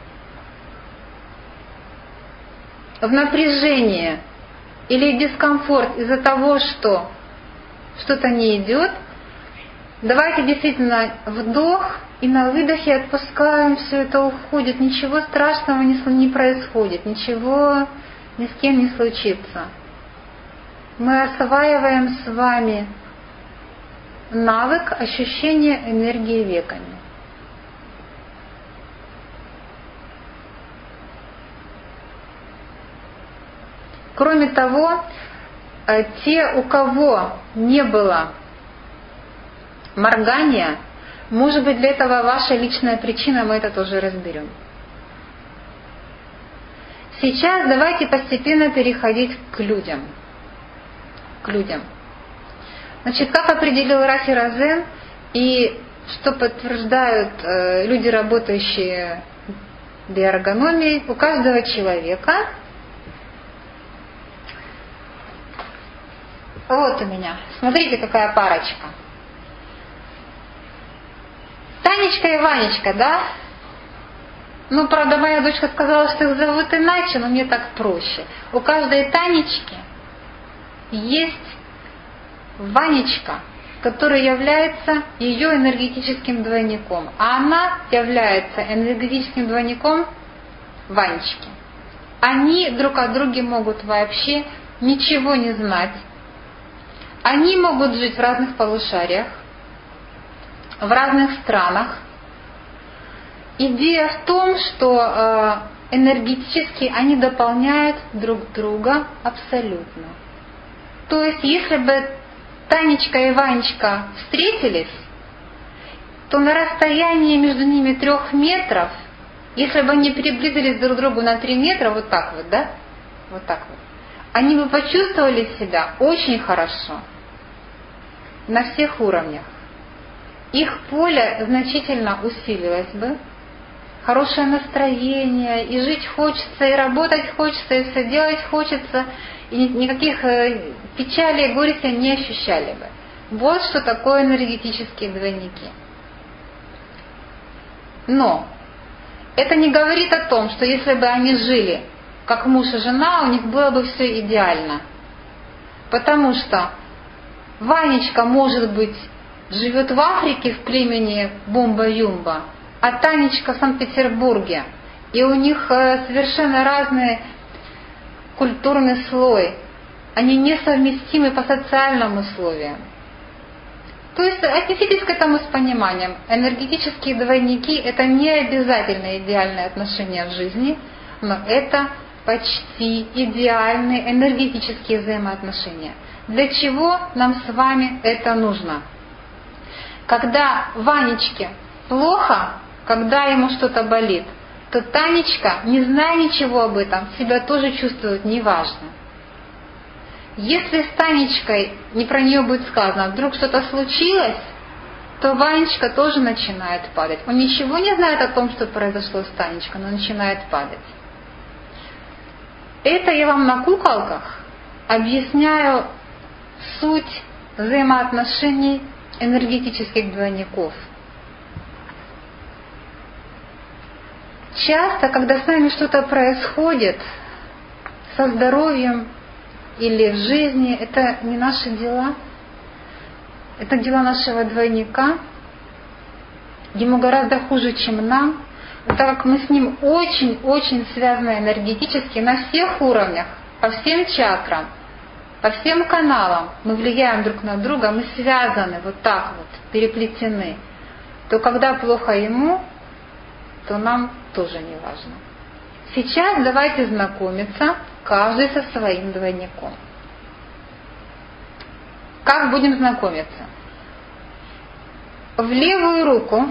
Speaker 1: в напряжении или дискомфорт из-за того, что что-то не идет, давайте действительно вдох и на выдохе отпускаем, все это уходит, ничего страшного не происходит, ничего ни с кем не случится. Мы осваиваем с вами навык ощущения энергии веками. Кроме того, те, у кого не было моргания, может быть, для этого ваша личная причина, мы это тоже разберем. Сейчас давайте постепенно переходить к людям. К людям. Значит, как определил Рафи Розен и что подтверждают э, люди, работающие в биоэргономии, у каждого человека. Вот у меня. Смотрите, какая парочка. Танечка и Ванечка, да? Ну, правда, моя дочка сказала, что их зовут иначе, но мне так проще. У каждой Танечки есть Ванечка, который является ее энергетическим двойником. А она является энергетическим двойником Ванечки. Они друг о друге могут вообще ничего не знать. Они могут жить в разных полушариях, в разных странах. Идея в том, что энергетически они дополняют друг друга абсолютно. То есть, если бы Танечка и Ванечка встретились, то на расстоянии между ними трех метров, если бы они приблизились друг к другу на три метра, вот так вот, да? Вот так вот, они бы почувствовали себя очень хорошо на всех уровнях. Их поле значительно усилилось бы, хорошее настроение, и жить хочется, и работать хочется, и все делать хочется, и никаких печалей и горести не ощущали бы. Вот что такое энергетические двойники. Но это не говорит о том, что если бы они жили как муж и жена, у них было бы все идеально. Потому что Ванечка, может быть, живет в Африке в племени Бумба-Юмба, а Танечка в Санкт-Петербурге. И у них совершенно разный культурный слой. Они несовместимы по социальным условиям. То есть отнеситесь к этому с пониманием. Энергетические двойники – это не обязательно идеальные отношения в жизни, но это почти идеальные энергетические взаимоотношения. Для чего нам с вами это нужно? Когда Ванечке плохо, когда ему что-то болит, то Танечка, не зная ничего об этом, себя тоже чувствует неважно. Если с Танечкой, не про нее будет сказано, вдруг что-то случилось, то Ванечка тоже начинает падать. Он ничего не знает о том, что произошло с Танечкой, но начинает падать. Это я вам на куколках объясняю суть взаимоотношений энергетических двойников. Часто, когда с нами что-то происходит со здоровьем или в жизни, это не наши дела, это дела нашего двойника. Ему гораздо хуже, чем нам, так как мы с ним очень-очень связаны энергетически на всех уровнях, по всем чакрам, по всем каналам. Мы влияем друг на друга, мы связаны вот так вот, переплетены. То когда плохо ему, то нам тоже не важно. Сейчас давайте знакомиться, каждый со своим двойником. Как будем знакомиться? В левую руку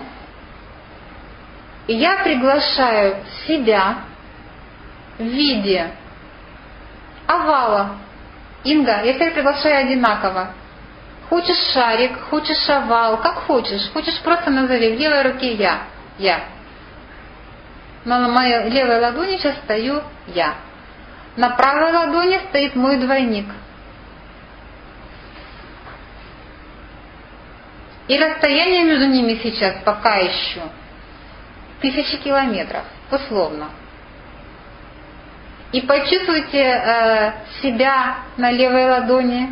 Speaker 1: я приглашаю себя в виде овала. Инга, я тебя приглашаю одинаково. Хочешь шарик, хочешь овал, как хочешь. Хочешь, просто назови. В левой руке я. Я. На моей левой ладони сейчас стою я. На правой ладони стоит мой двойник. И расстояние между ними сейчас пока еще тысячи километров, условно. И почувствуйте э, себя на левой ладони,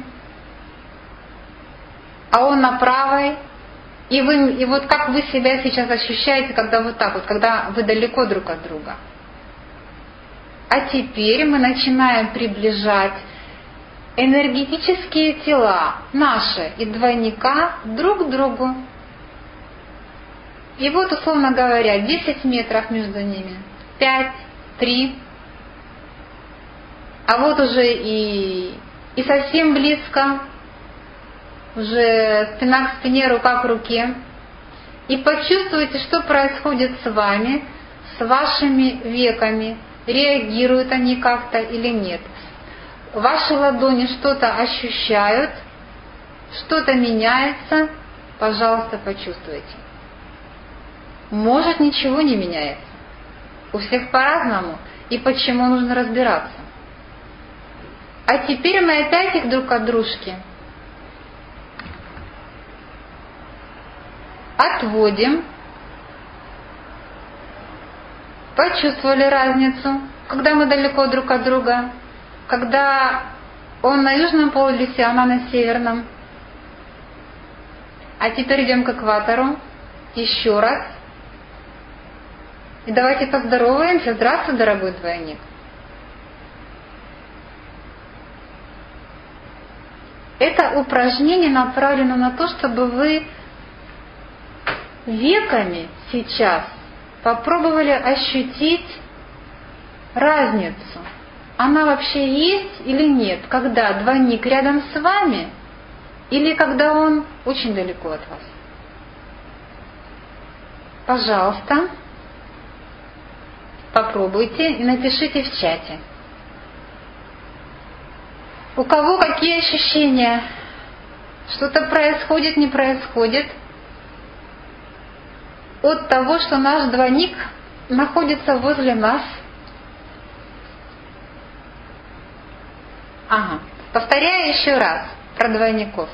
Speaker 1: а он на правой. И, вы, и вот как вы себя сейчас ощущаете, когда вот так вот, когда вы далеко друг от друга. А теперь мы начинаем приближать энергетические тела наши и двойника друг к другу. И вот, условно говоря, десять метров между ними, пять, три, а вот уже и, и совсем близко, уже спина к спине, рука к руке. И почувствуйте, что происходит с вами, с вашими веками, реагируют они как-то или нет. Ваши ладони что-то ощущают, что-то меняется, пожалуйста, почувствуйте. Может, ничего не меняется. У всех по-разному. И почему нужно разбираться. А теперь мы опять их друг от дружки отводим. Почувствовали разницу, когда мы далеко друг от друга, когда он на южном полюсе, а она на северном. А теперь идем к экватору. Еще раз. И давайте поздороваемся. Здравствуй, дорогой двойник. Это упражнение направлено на то, чтобы вы веками сейчас попробовали ощутить разницу. Она вообще есть или нет, когда двойник рядом с вами или когда он очень далеко от вас. Пожалуйста, попробуйте и напишите в чате. У кого какие ощущения? Что-то происходит, не происходит? От того, что наш двойник находится возле нас. Ага. Повторяю еще раз про двойников.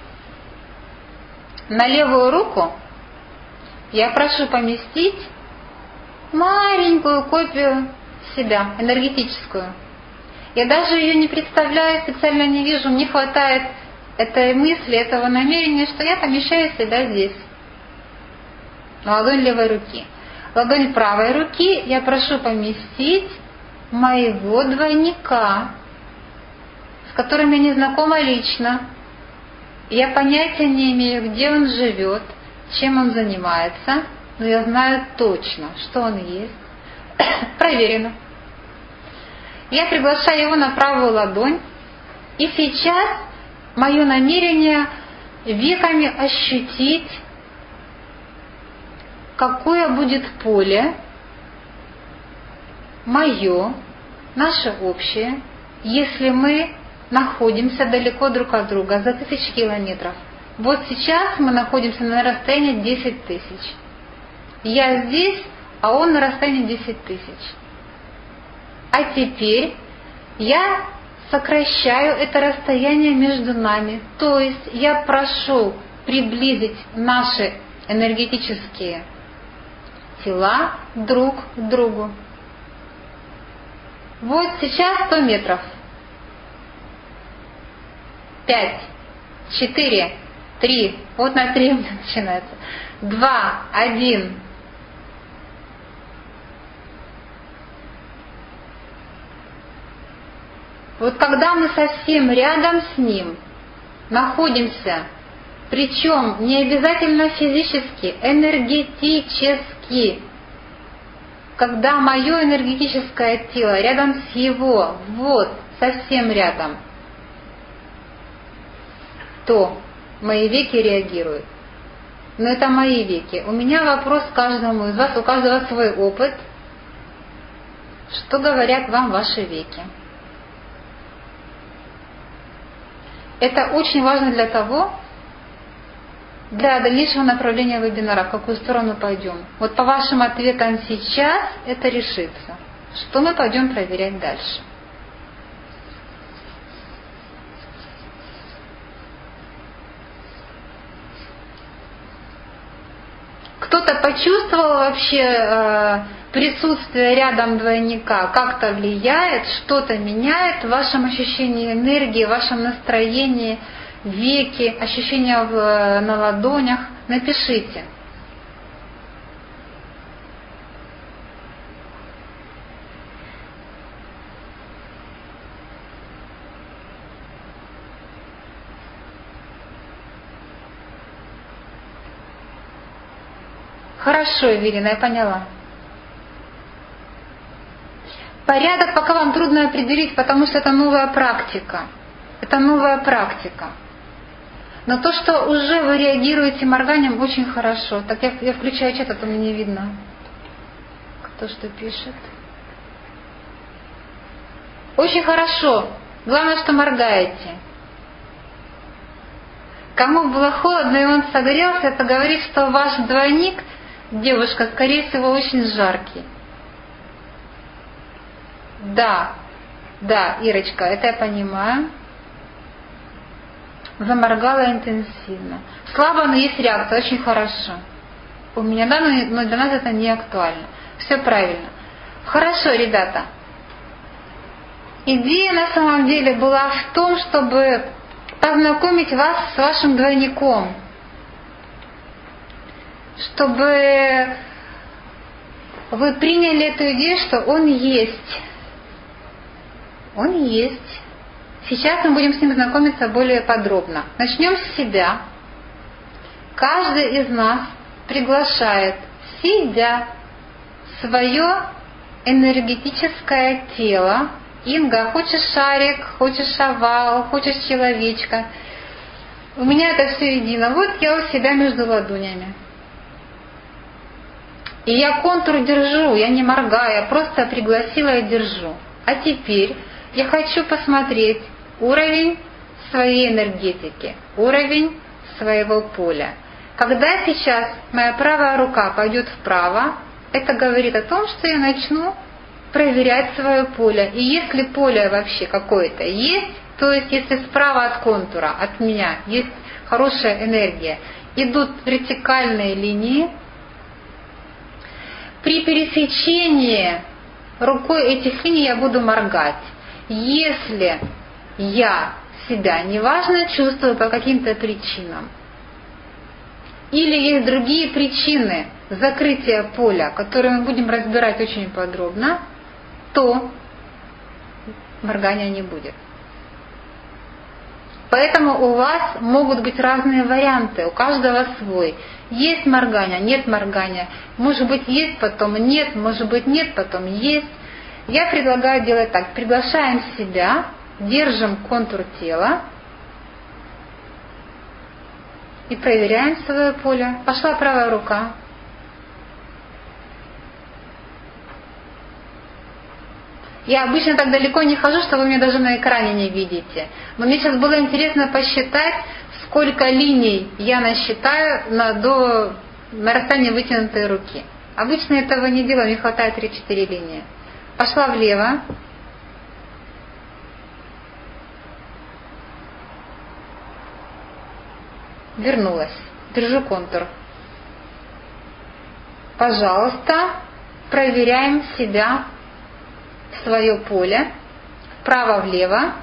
Speaker 1: На левую руку я прошу поместить маленькую копию себя, энергетическую. Я даже ее не представляю, специально не вижу, мне хватает этой мысли, этого намерения, что я помещаю себя здесь, на ладонь левой руки. Ладонь правой руки я прошу поместить моего двойника, с которым я не знакома лично. Я понятия не имею, где он живет, чем он занимается, но я знаю точно, что он есть. Проверено. Я приглашаю его на правую ладонь, и сейчас мое намерение веками ощутить, какое будет поле, мое, наше общее, если мы находимся далеко друг от друга, за тысячи километров. Вот сейчас мы находимся на расстоянии десять тысяч. Я здесь, а он на расстоянии десять тысяч. А теперь я сокращаю это расстояние между нами. То есть я прошу приблизить наши энергетические тела друг к другу. Вот сейчас сто метров. Пять, четыре, три. Вот на три начинается. Два, один. Вот когда мы совсем рядом с ним находимся, причем не обязательно физически, энергетически, когда мое энергетическое тело рядом с его, вот, совсем рядом, то мои веки реагируют. Но это мои веки. У меня вопрос к каждому из вас, у каждого свой опыт. Что говорят вам ваши веки? Это очень важно для того, для дальнейшего направления вебинара, в какую сторону пойдем. Вот по вашим ответам сейчас это решится. Что мы пойдем проверять дальше? Кто-то почувствовал вообще э, присутствие рядом двойника, как-то влияет, что-то меняет в вашем ощущении энергии, в вашем настроении, веки, ощущения в, на ладонях? Напишите. Хорошо, Эвелина, я поняла. Порядок пока вам трудно определить, потому что это новая практика. Это новая практика. Но то, что уже вы реагируете морганием, очень хорошо. Так я, я включаю чат, а то мне не видно, кто что пишет. Очень хорошо. Главное, что моргаете. Кому было холодно и он согрелся, это говорит, что ваш двойник, девушка, скорее всего, очень жаркий. Да, да, Ирочка, это я понимаю. Заморгала интенсивно. Слабо, но есть реакция, очень хорошо. У меня, да, но для нас это не актуально. Все правильно. Хорошо, ребята. Идея на самом деле была в том, чтобы познакомить вас с вашим двойником. Чтобы вы приняли эту идею, что он есть. Он есть. Сейчас мы будем с ним знакомиться более подробно. Начнем с себя. Каждый из нас приглашает в себя свое энергетическое тело. Инга, хочешь шарик, хочешь овал, хочешь человечка. У меня это все едино. Вот я у себя между ладонями. И я контур держу, я не моргаю, я просто пригласила и держу. А теперь я хочу посмотреть, уровень своей энергетики, уровень своего поля. Когда сейчас моя правая рука пойдет вправо, это говорит о том, что я начну проверять свое поле. И если поле вообще какое-то есть, то есть если справа от контура, от меня, есть хорошая энергия, идут вертикальные линии, при пересечении рукой этих линий я буду моргать. Если я себя неважно чувствую по каким-то причинам, или есть другие причины закрытия поля, которые мы будем разбирать очень подробно, то моргания не будет. Поэтому у вас могут быть разные варианты, у каждого свой. Есть моргание, нет моргания. Может быть есть, потом нет, может быть нет, потом есть. Я предлагаю делать так. Приглашаем себя, держим контур тела и проверяем свое поле. Пошла правая рука. Я обычно так далеко не хожу, что вы меня даже на экране не видите. Но мне сейчас было интересно посчитать, сколько линий я насчитаю на, до, на расстоянии вытянутой руки. Обычно этого не делаю, мне хватает три-четыре линии. Пошла влево. Вернулась. Держу контур. Пожалуйста, проверяем себя, свое поле, вправо-влево.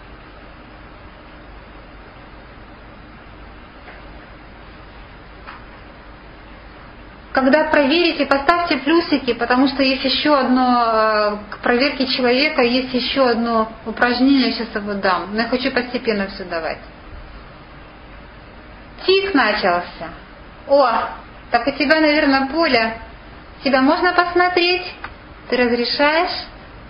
Speaker 1: Когда проверите, поставьте плюсики, потому что есть еще одно, к проверке человека есть еще одно упражнение, сейчас его дам, но я хочу постепенно все давать. Тик начался. О, так у тебя, наверное, поле. Тебя можно посмотреть? Ты разрешаешь?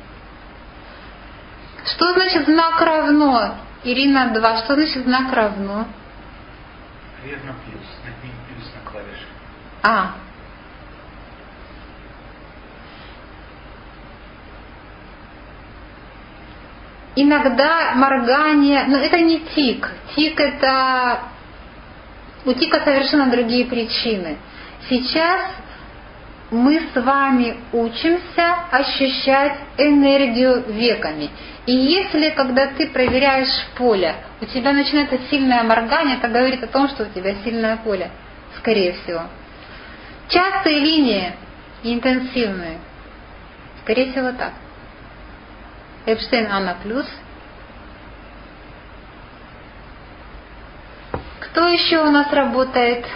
Speaker 1: Что значит знак равно? Ирина, два. Что значит знак равно?
Speaker 2: Верно, плюс. Над ним плюс на клавише.
Speaker 1: А. Иногда моргание, но это не тик. Тик это... У тика совершенно другие причины. Сейчас мы с вами учимся ощущать энергию веками. И если, когда ты проверяешь поле, у тебя начинается сильное моргание, это говорит о том, что у тебя сильное поле, скорее всего. Частые линии и интенсивные, скорее всего так. Эпштейн Анна плюс. Кто еще у нас работает?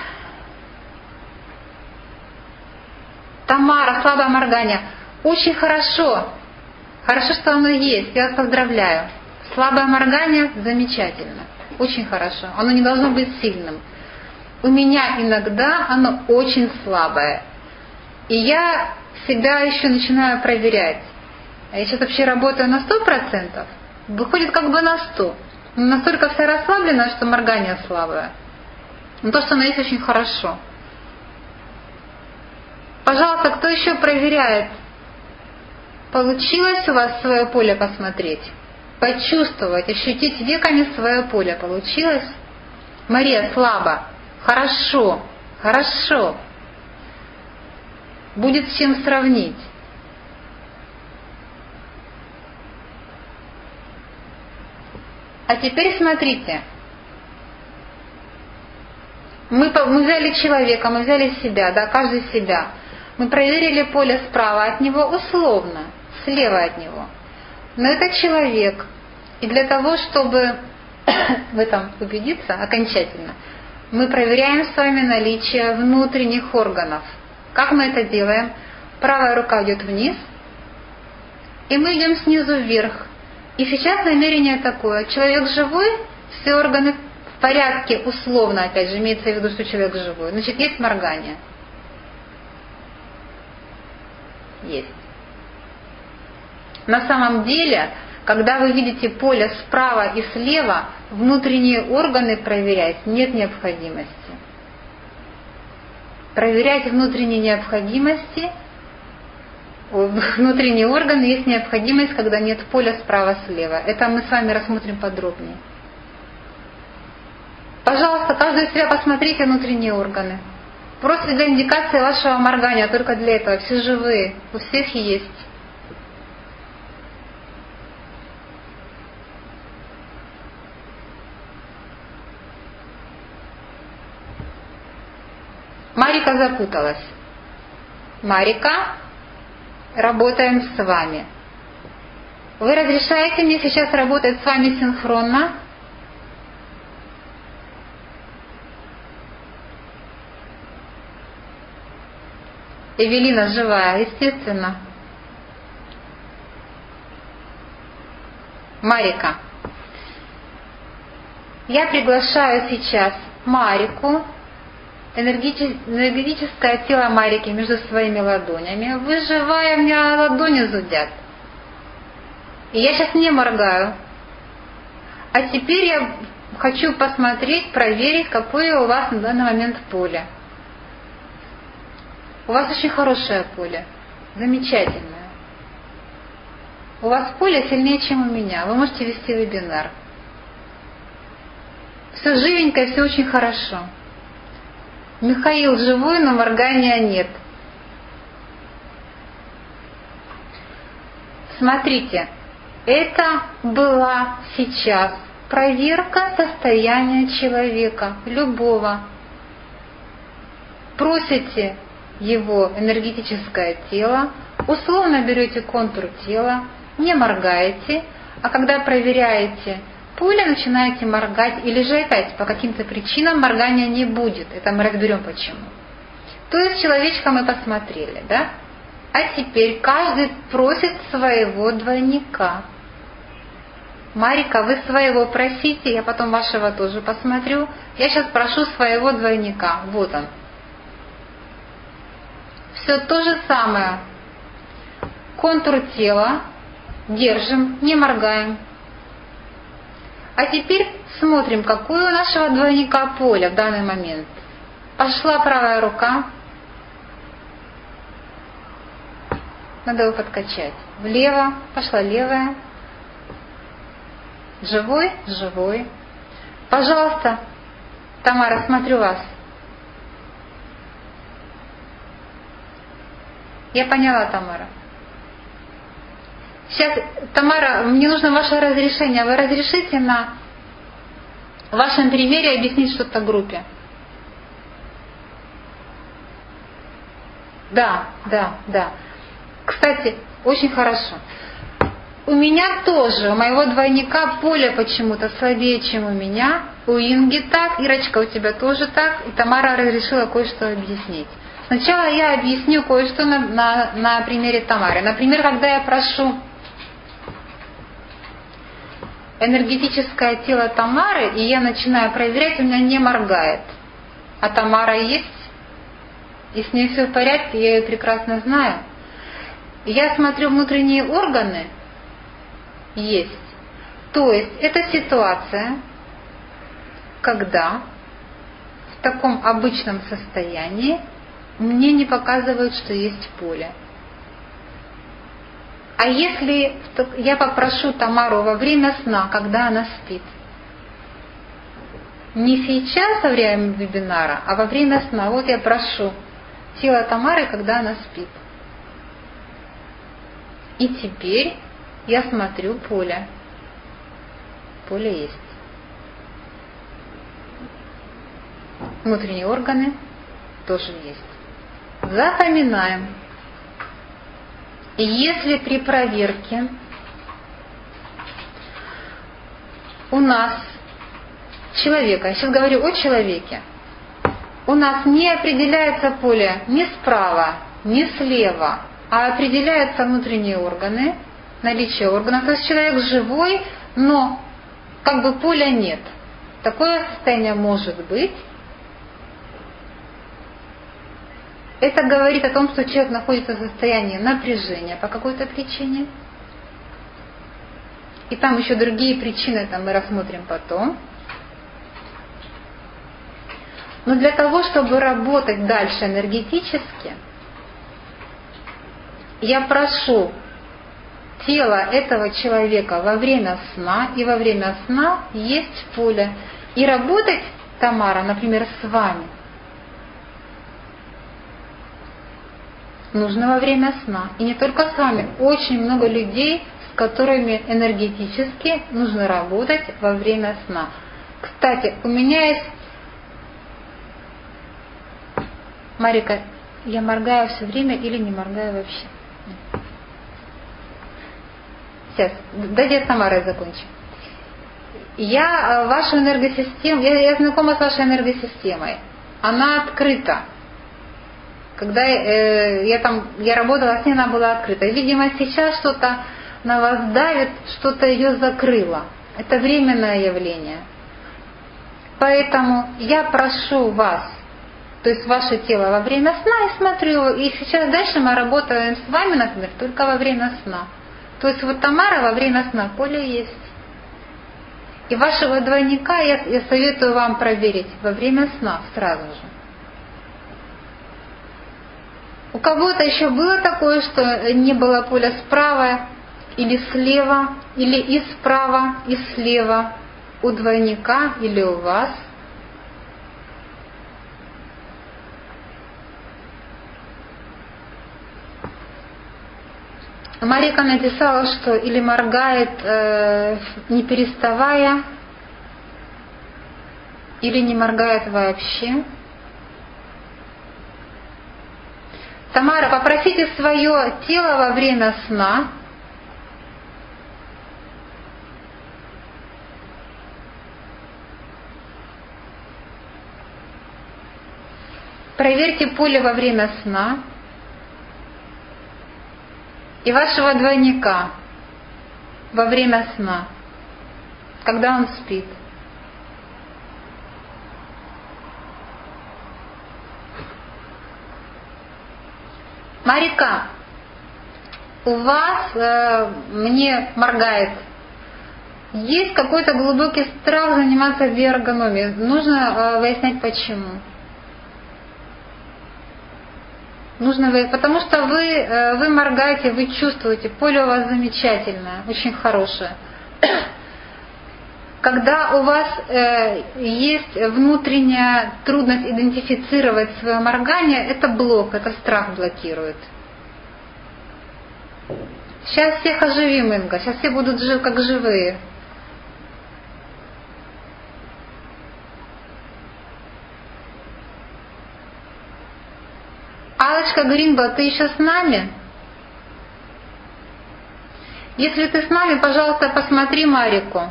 Speaker 1: Тамара, слабое моргание. Очень хорошо. Хорошо, что оно есть. Я вас поздравляю. Слабое моргание замечательно. Очень хорошо. Оно не должно быть сильным. У меня иногда оно очень слабое. И я себя еще начинаю проверять. Я сейчас вообще работаю на сто процентов. Выходит как бы на сто. Но настолько вся расслаблена, что моргание слабое. Но то, что оно есть, очень хорошо. Пожалуйста, кто еще проверяет? Получилось у вас свое поле посмотреть? Почувствовать, ощутить веками свое поле. Получилось? Мария, слабо. Хорошо. Хорошо. Будет с чем сравнить. А теперь смотрите. Мы, мы взяли человека, мы взяли себя, да, каждый себя. Мы проверили поле справа от него условно, слева от него. Но это человек. И для того, чтобы в этом убедиться окончательно, мы проверяем с вами наличие внутренних органов. Как мы это делаем? Правая рука идет вниз, и мы идем снизу вверх. И сейчас намерение такое. Человек живой, все органы в порядке, условно, опять же, имеется в виду, что человек живой. Значит, есть моргание. Есть. На самом деле, когда вы видите поле справа и слева, внутренние органы проверять нет необходимости. Проверять внутренние необходимости внутренние органы есть необходимость, когда нет поля справа-слева. Это мы с вами рассмотрим подробнее. Пожалуйста, каждый из себя посмотрите внутренние органы. Просто для индикации вашего моргания, только для этого. Все живые, у всех есть. Марика запуталась. Марика, работаем с вами. Вы разрешаете мне сейчас работать с вами синхронно? Эвелина живая, естественно. Марика. Я приглашаю сейчас Марику, энергетическое тело Марики между своими ладонями. Вы живая, у меня ладони зудят. И я сейчас не моргаю. А теперь я хочу посмотреть, проверить, какое у вас на данный момент поле. У вас очень хорошее поле, замечательное. У вас поле сильнее, чем у меня. Вы можете вести вебинар. Все живенькое, все очень хорошо. Михаил живой, но моргания нет. Смотрите, это была сейчас проверка состояния человека, любого. Просите его энергетическое тело, условно берете контур тела, не моргаете, а когда проверяете поле, начинаете моргать, или же опять по каким-то причинам моргания не будет. Это мы разберем почему. То есть человечка мы посмотрели, да? А теперь каждый просит своего двойника. Марика, вы своего просите, я потом вашего тоже посмотрю. Я сейчас прошу своего двойника. Вот он. Все то же самое. Контур тела держим, не моргаем. А теперь смотрим, какое у нашего двойника поле в данный момент. Пошла правая рука. Надо его подкачать. Влево, пошла левая. Живой, живой. Пожалуйста, Тамара, смотрю вас. Я поняла, Тамара. Сейчас, Тамара, мне нужно ваше разрешение. Вы разрешите на вашем примере объяснить что-то группе? Да, да, да. Кстати, очень хорошо. У меня тоже, у моего двойника поле почему-то слабее, чем у меня. У Инги так, Ирочка, у тебя тоже так. И Тамара разрешила кое-что объяснить. Сначала я объясню кое-что на, на, на примере Тамары. Например, когда я прошу энергетическое тело Тамары, и я начинаю проверять, у меня не моргает. А Тамара есть, и с ней все в порядке, я ее прекрасно знаю. И я смотрю внутренние органы, есть. То есть это ситуация, когда в таком обычном состоянии мне не показывают, что есть поле. А если я попрошу Тамару во время сна, когда она спит, не сейчас во время вебинара, а во время сна, вот я прошу тело Тамары, когда она спит. И теперь я смотрю поле. Поле есть. Внутренние органы тоже есть. Запоминаем. И если при проверке у нас человека, я сейчас говорю о человеке, у нас не определяется поле ни справа, ни слева, а определяются внутренние органы, наличие органов. То есть человек живой, но как бы поля нет. Такое состояние может быть. Это говорит о том, что человек находится в состоянии напряжения по какой-то причине. И там еще другие причины, там мы рассмотрим потом. Но для того, чтобы работать дальше энергетически, я прошу тело этого человека во время сна и во время сна есть поле. И работать, Тамара, например, с вами нужно во время сна. И не только с вами. Очень много людей, с которыми энергетически нужно работать во время сна. Кстати, у меня есть... Марика, я моргаю все время или не моргаю вообще? Сейчас, дайте я с Тамарой закончу. Я вашу энергосистему, я, я знакома с вашей энергосистемой. Она открыта. Когда э, я там, я работала с ней, она была открыта. Видимо, сейчас что-то на вас давит, что-то ее закрыло. Это временное явление. Поэтому я прошу вас, то есть ваше тело во время сна, и смотрю его. И сейчас дальше мы работаем с вами, например, только во время сна. То есть вот Тамара во время сна, поле есть. И вашего двойника я, я советую вам проверить во время сна сразу же. У кого-то еще было такое, что не было поля справа или слева, или и справа, и слева у двойника или у вас? Марика написала, что или моргает э, не переставая, или не моргает вообще. Тамара, попросите свое тело во время сна проверьте поле во время сна и вашего двойника во время сна, когда он спит. Марика, у вас э, мне моргает. Есть какой-то глубокий страх заниматься биоэргономией. Нужно э, выяснять почему. Нужно вы, потому что вы, э, вы моргаете, вы чувствуете, поле у вас замечательное, очень хорошее. Когда у вас э, есть внутренняя трудность идентифицировать свое моргание, это блок, это страх блокирует. Сейчас всех оживим, Инга, сейчас все будут жив, как живые. Аллочка Гринбал, ты еще с нами? Если ты с нами, пожалуйста, посмотри Марику.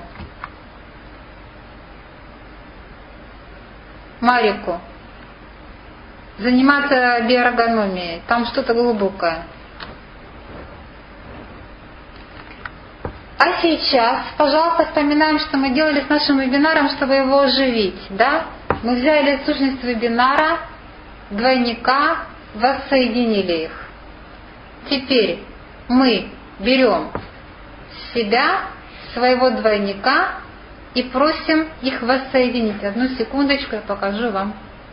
Speaker 1: Марику. Заниматься биоэргономией. Там что-то глубокое. А сейчас, пожалуйста, вспоминаем, что мы делали с нашим вебинаром, чтобы его оживить. Да? Мы взяли сущность вебинара, двойника, воссоединили их. Теперь мы берем себя, своего двойника и просим их воссоединить. Одну секундочку, я покажу вам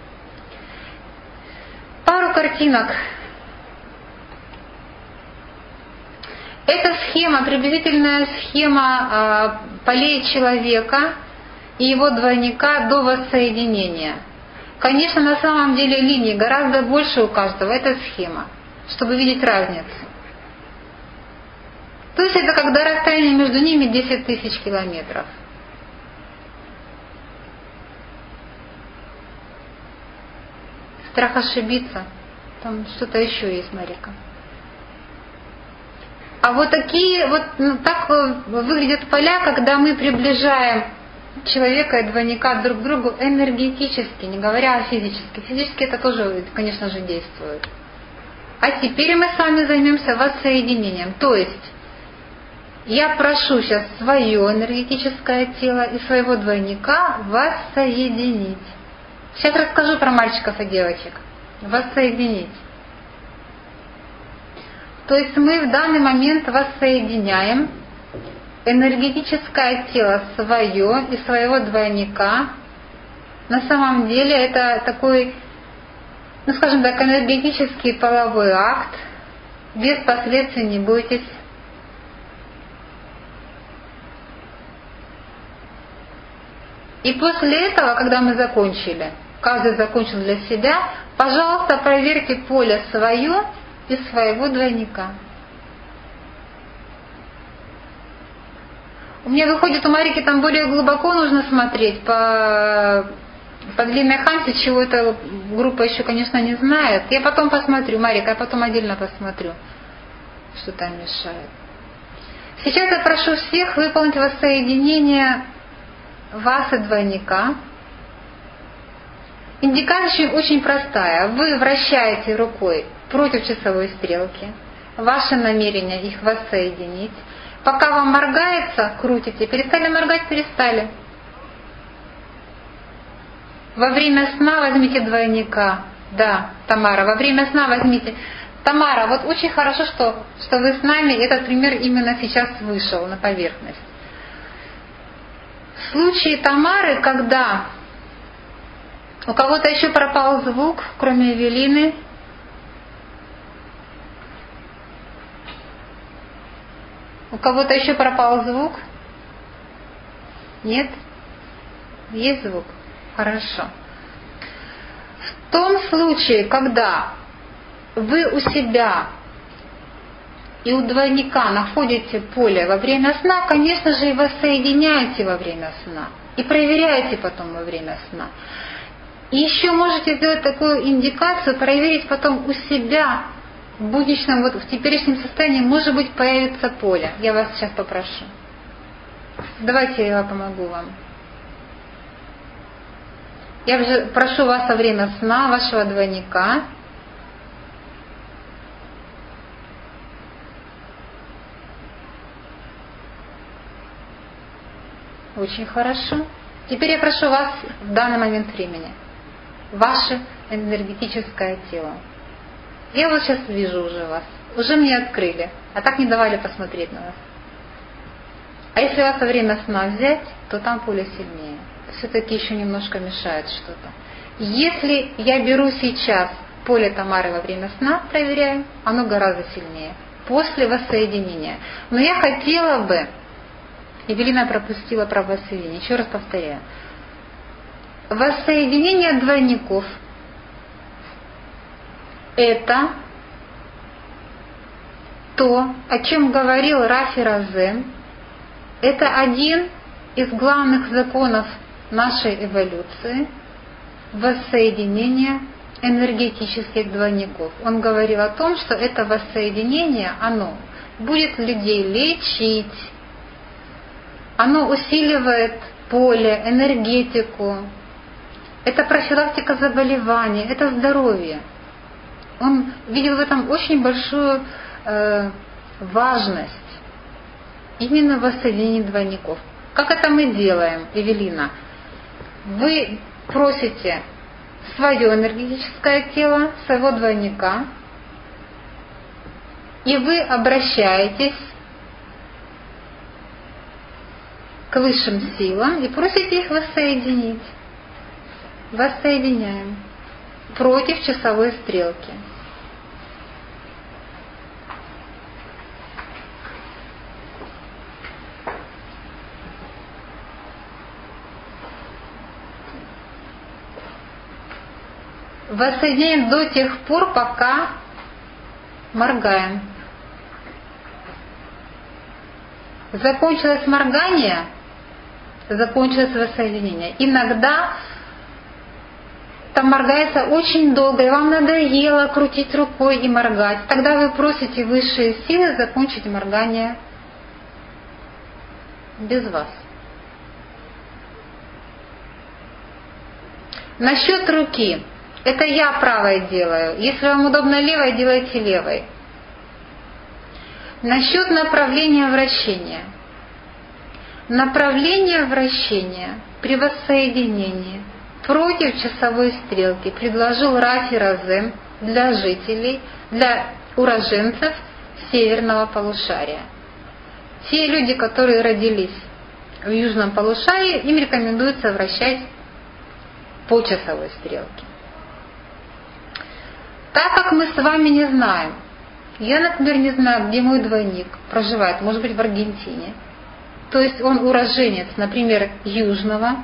Speaker 1: пару картинок. Это схема, приблизительная схема э, полей человека и его двойника до воссоединения. Конечно, на самом деле линий гораздо больше у каждого. Это схема, чтобы видеть разницу. То есть это когда расстояние между ними десять тысяч километров. Страх ошибиться. Там что-то еще есть, Марика. А вот такие, вот ну, так выглядят поля, когда мы приближаем человека и двойника друг к другу энергетически, не говоря о физически. Физически это тоже, конечно же, действует. А теперь мы с вами займемся воссоединением. То есть я прошу сейчас свое энергетическое тело и своего двойника воссоединить. Сейчас расскажу про мальчиков и девочек. Воссоединить. То есть мы в данный момент воссоединяем энергетическое тело свое и своего двойника. На самом деле это такой, ну скажем так, энергетический половой акт, Без последствий, не бойтесь. И после этого, когда мы закончили, каждый закончил для себя, пожалуйста, проверьте поле свое и своего двойника. У меня выходит, у Марики там более глубоко нужно смотреть, по, по длинной хамсе, чего эта группа еще, конечно, не знает. Я потом посмотрю, Марика, я потом отдельно посмотрю, что там мешает. Сейчас я прошу всех выполнить воссоединение вас и двойника. Индикация очень простая. Вы вращаете рукой против часовой стрелки. Ваше намерение их воссоединить. Пока вам моргается, крутите. Перестали моргать, перестали. Во время сна возьмите двойника. Да, Тамара, во время сна возьмите. Тамара, вот очень хорошо, что, что вы с нами. Этот пример именно сейчас вышел на поверхность. В случае Тамары, когда у кого-то еще пропал звук, кроме Эвелины, у кого-то еще пропал звук? Нет? Есть звук? Хорошо. В том случае, когда вы у себя и у двойника находите поле во время сна, конечно же, и воссоединяете во время сна. И проверяете потом во время сна. И еще можете сделать такую индикацию, проверить потом у себя в будничном, вот в теперешнем состоянии, может быть, появится поле. Я вас сейчас попрошу. Давайте я помогу вам. Я уже прошу вас во время сна вашего двойника. Очень хорошо. Теперь я прошу вас в данный момент времени. Ваше энергетическое тело. Я вот сейчас вижу уже вас. Уже мне открыли. А так не давали посмотреть на вас. А если вас во время сна взять, то там поле сильнее. Все-таки еще немножко мешает что-то. Если я беру сейчас поле Тамары во время сна, проверяю, оно гораздо сильнее. После воссоединения. Но я хотела бы... Эвелина пропустила про воссоединение. Еще раз повторяю. Воссоединение двойников – это то, о чем говорил Рафи Розен. Это один из главных законов нашей эволюции – воссоединение энергетических двойников. Он говорил о том, что это воссоединение, оно будет людей лечить, оно усиливает поле, энергетику. Это профилактика заболеваний, это здоровье. Он видел в этом очень большую э, важность. Именно воссоединение двойников. Как это мы делаем, Эвелина? Вы просите свое энергетическое тело, своего двойника, и вы обращаетесь к высшим силам и просите их воссоединить. Воссоединяем против часовой стрелки. Воссоединяем до тех пор, пока моргаем. Закончилось моргание, закончилось воссоединение. Иногда там моргается очень долго, и вам надоело крутить рукой и моргать. Тогда вы просите высшие силы закончить моргание без вас. Насчет руки. Это я правой делаю. Если вам удобно левой, делайте левой. Насчет направления вращения. Направление вращения при воссоединении против часовой стрелки предложил Рафи Розен для жителей, для уроженцев северного полушария. Те люди, которые родились в южном полушарии, им рекомендуется вращать по часовой стрелке. Так как мы с вами не знаем, Я, например, не знаю, где мой двойник проживает, может быть, в Аргентине. То есть он уроженец, например, южного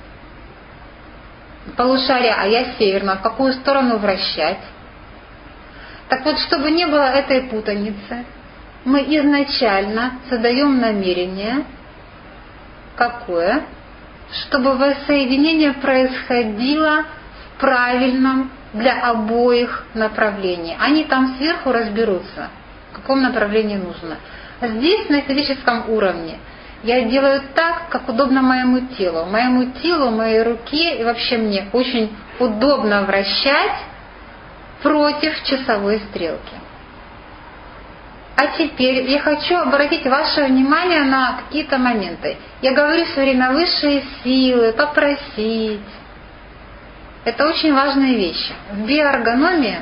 Speaker 1: полушария, а я северного. В какую сторону вращать? Так вот, чтобы не было этой путаницы, мы изначально задаем намерение, какое? Чтобы воссоединение происходило в правильном для обоих направлении. Они там сверху разберутся, в каком направлении нужно. Здесь, на физическом уровне, я делаю так, как удобно моему телу. Моему телу, моей руке и вообще мне очень удобно вращать против часовой стрелки. А теперь я хочу обратить ваше внимание на какие-то моменты. Я говорю все время высшие силы, попросить. Это очень важные вещи. В биоэргономии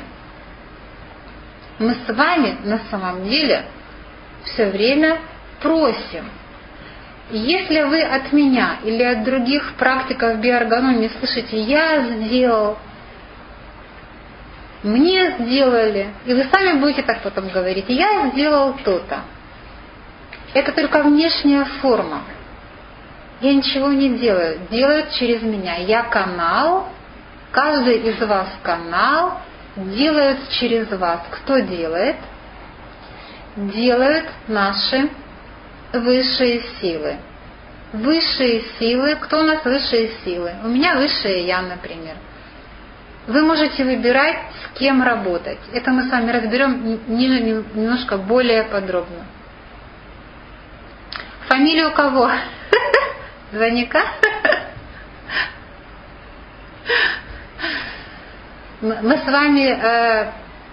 Speaker 1: мы с вами на самом деле все время просим. Если вы от меня или от других практиков биоэргономии слышите «я сделал», «мне сделали», и вы сами будете так потом говорить «я сделал то-то», это только внешняя форма. Я ничего не делаю, делают через меня. Я канал, каждый из вас канал, делают через вас. Кто делает? Делают наши высшие силы. Высшие силы. Кто у нас высшие силы? У меня высшее я, например. Вы можете выбирать, с кем работать. Это мы с вами разберем ниже немножко более подробно. Фамилия у кого? Двойника? Мы с вами э,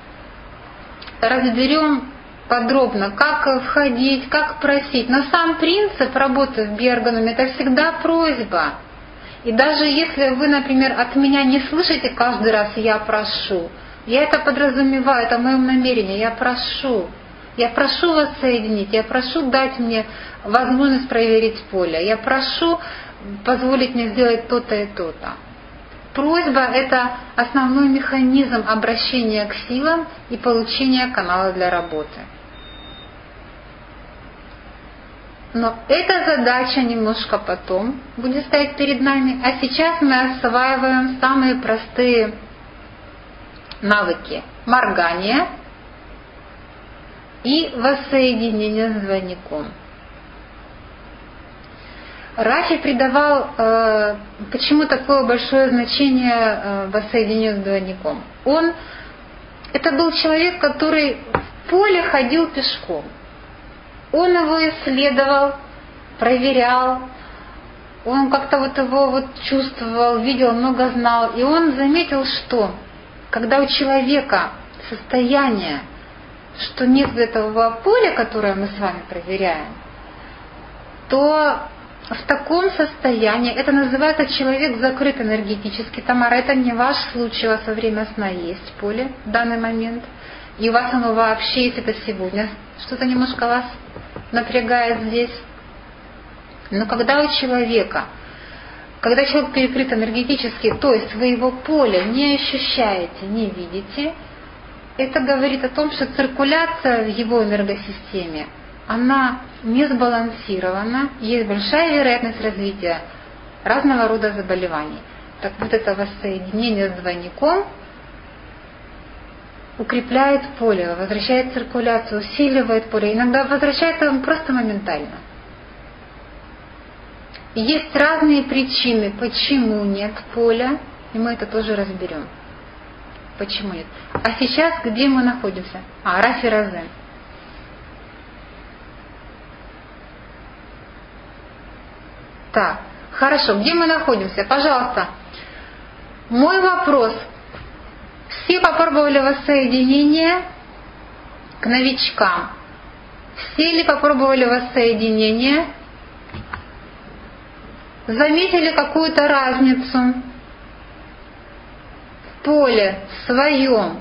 Speaker 1: разберем подробно, как входить, как просить. Но сам принцип работы в биоэргономии – это всегда просьба. И даже если вы, например, от меня не слышите каждый раз «я прошу», я это подразумеваю, это в моем намерении, я прошу. Я прошу вас соединить, я прошу дать мне возможность проверить поле, я прошу позволить мне сделать то-то и то-то. Просьба – это основной механизм обращения к силам и получения канала для работы. Но эта задача немножко потом будет стоять перед нами, а сейчас мы осваиваем самые простые навыки – моргание и воссоединение с двойником. Рафи придавал, э, почему такое большое значение э, воссоединению с двойником. Он, это был человек, который в поле ходил пешком. Он его исследовал, проверял, он как-то вот его вот чувствовал, видел, много знал. И он заметил, что когда у человека состояние, что нет этого поля, которое мы с вами проверяем, то в таком состоянии, это называется человек закрыт энергетически. Тамара, это не ваш случай, у вас во время сна есть поле в данный момент. И у вас оно вообще есть, это сегодня. Что-то немножко вас напрягает здесь. Но когда у человека, когда человек перекрыт энергетически, то есть вы его поле не ощущаете, не видите, это говорит о том, что циркуляция в его энергосистеме, она не сбалансирована, есть большая вероятность развития разного рода заболеваний. Так вот это воссоединение с двойником укрепляет поле, возвращает циркуляцию, усиливает поле. Иногда возвращается он просто моментально. И есть разные причины, почему нет поля, и мы это тоже разберем. Почему нет? А сейчас где мы находимся? А, Рафи Розен. Так, хорошо, где мы находимся? Пожалуйста, мой вопрос. Все попробовали воссоединение к новичкам? Все ли попробовали воссоединение? Заметили какую-то разницу в поле своем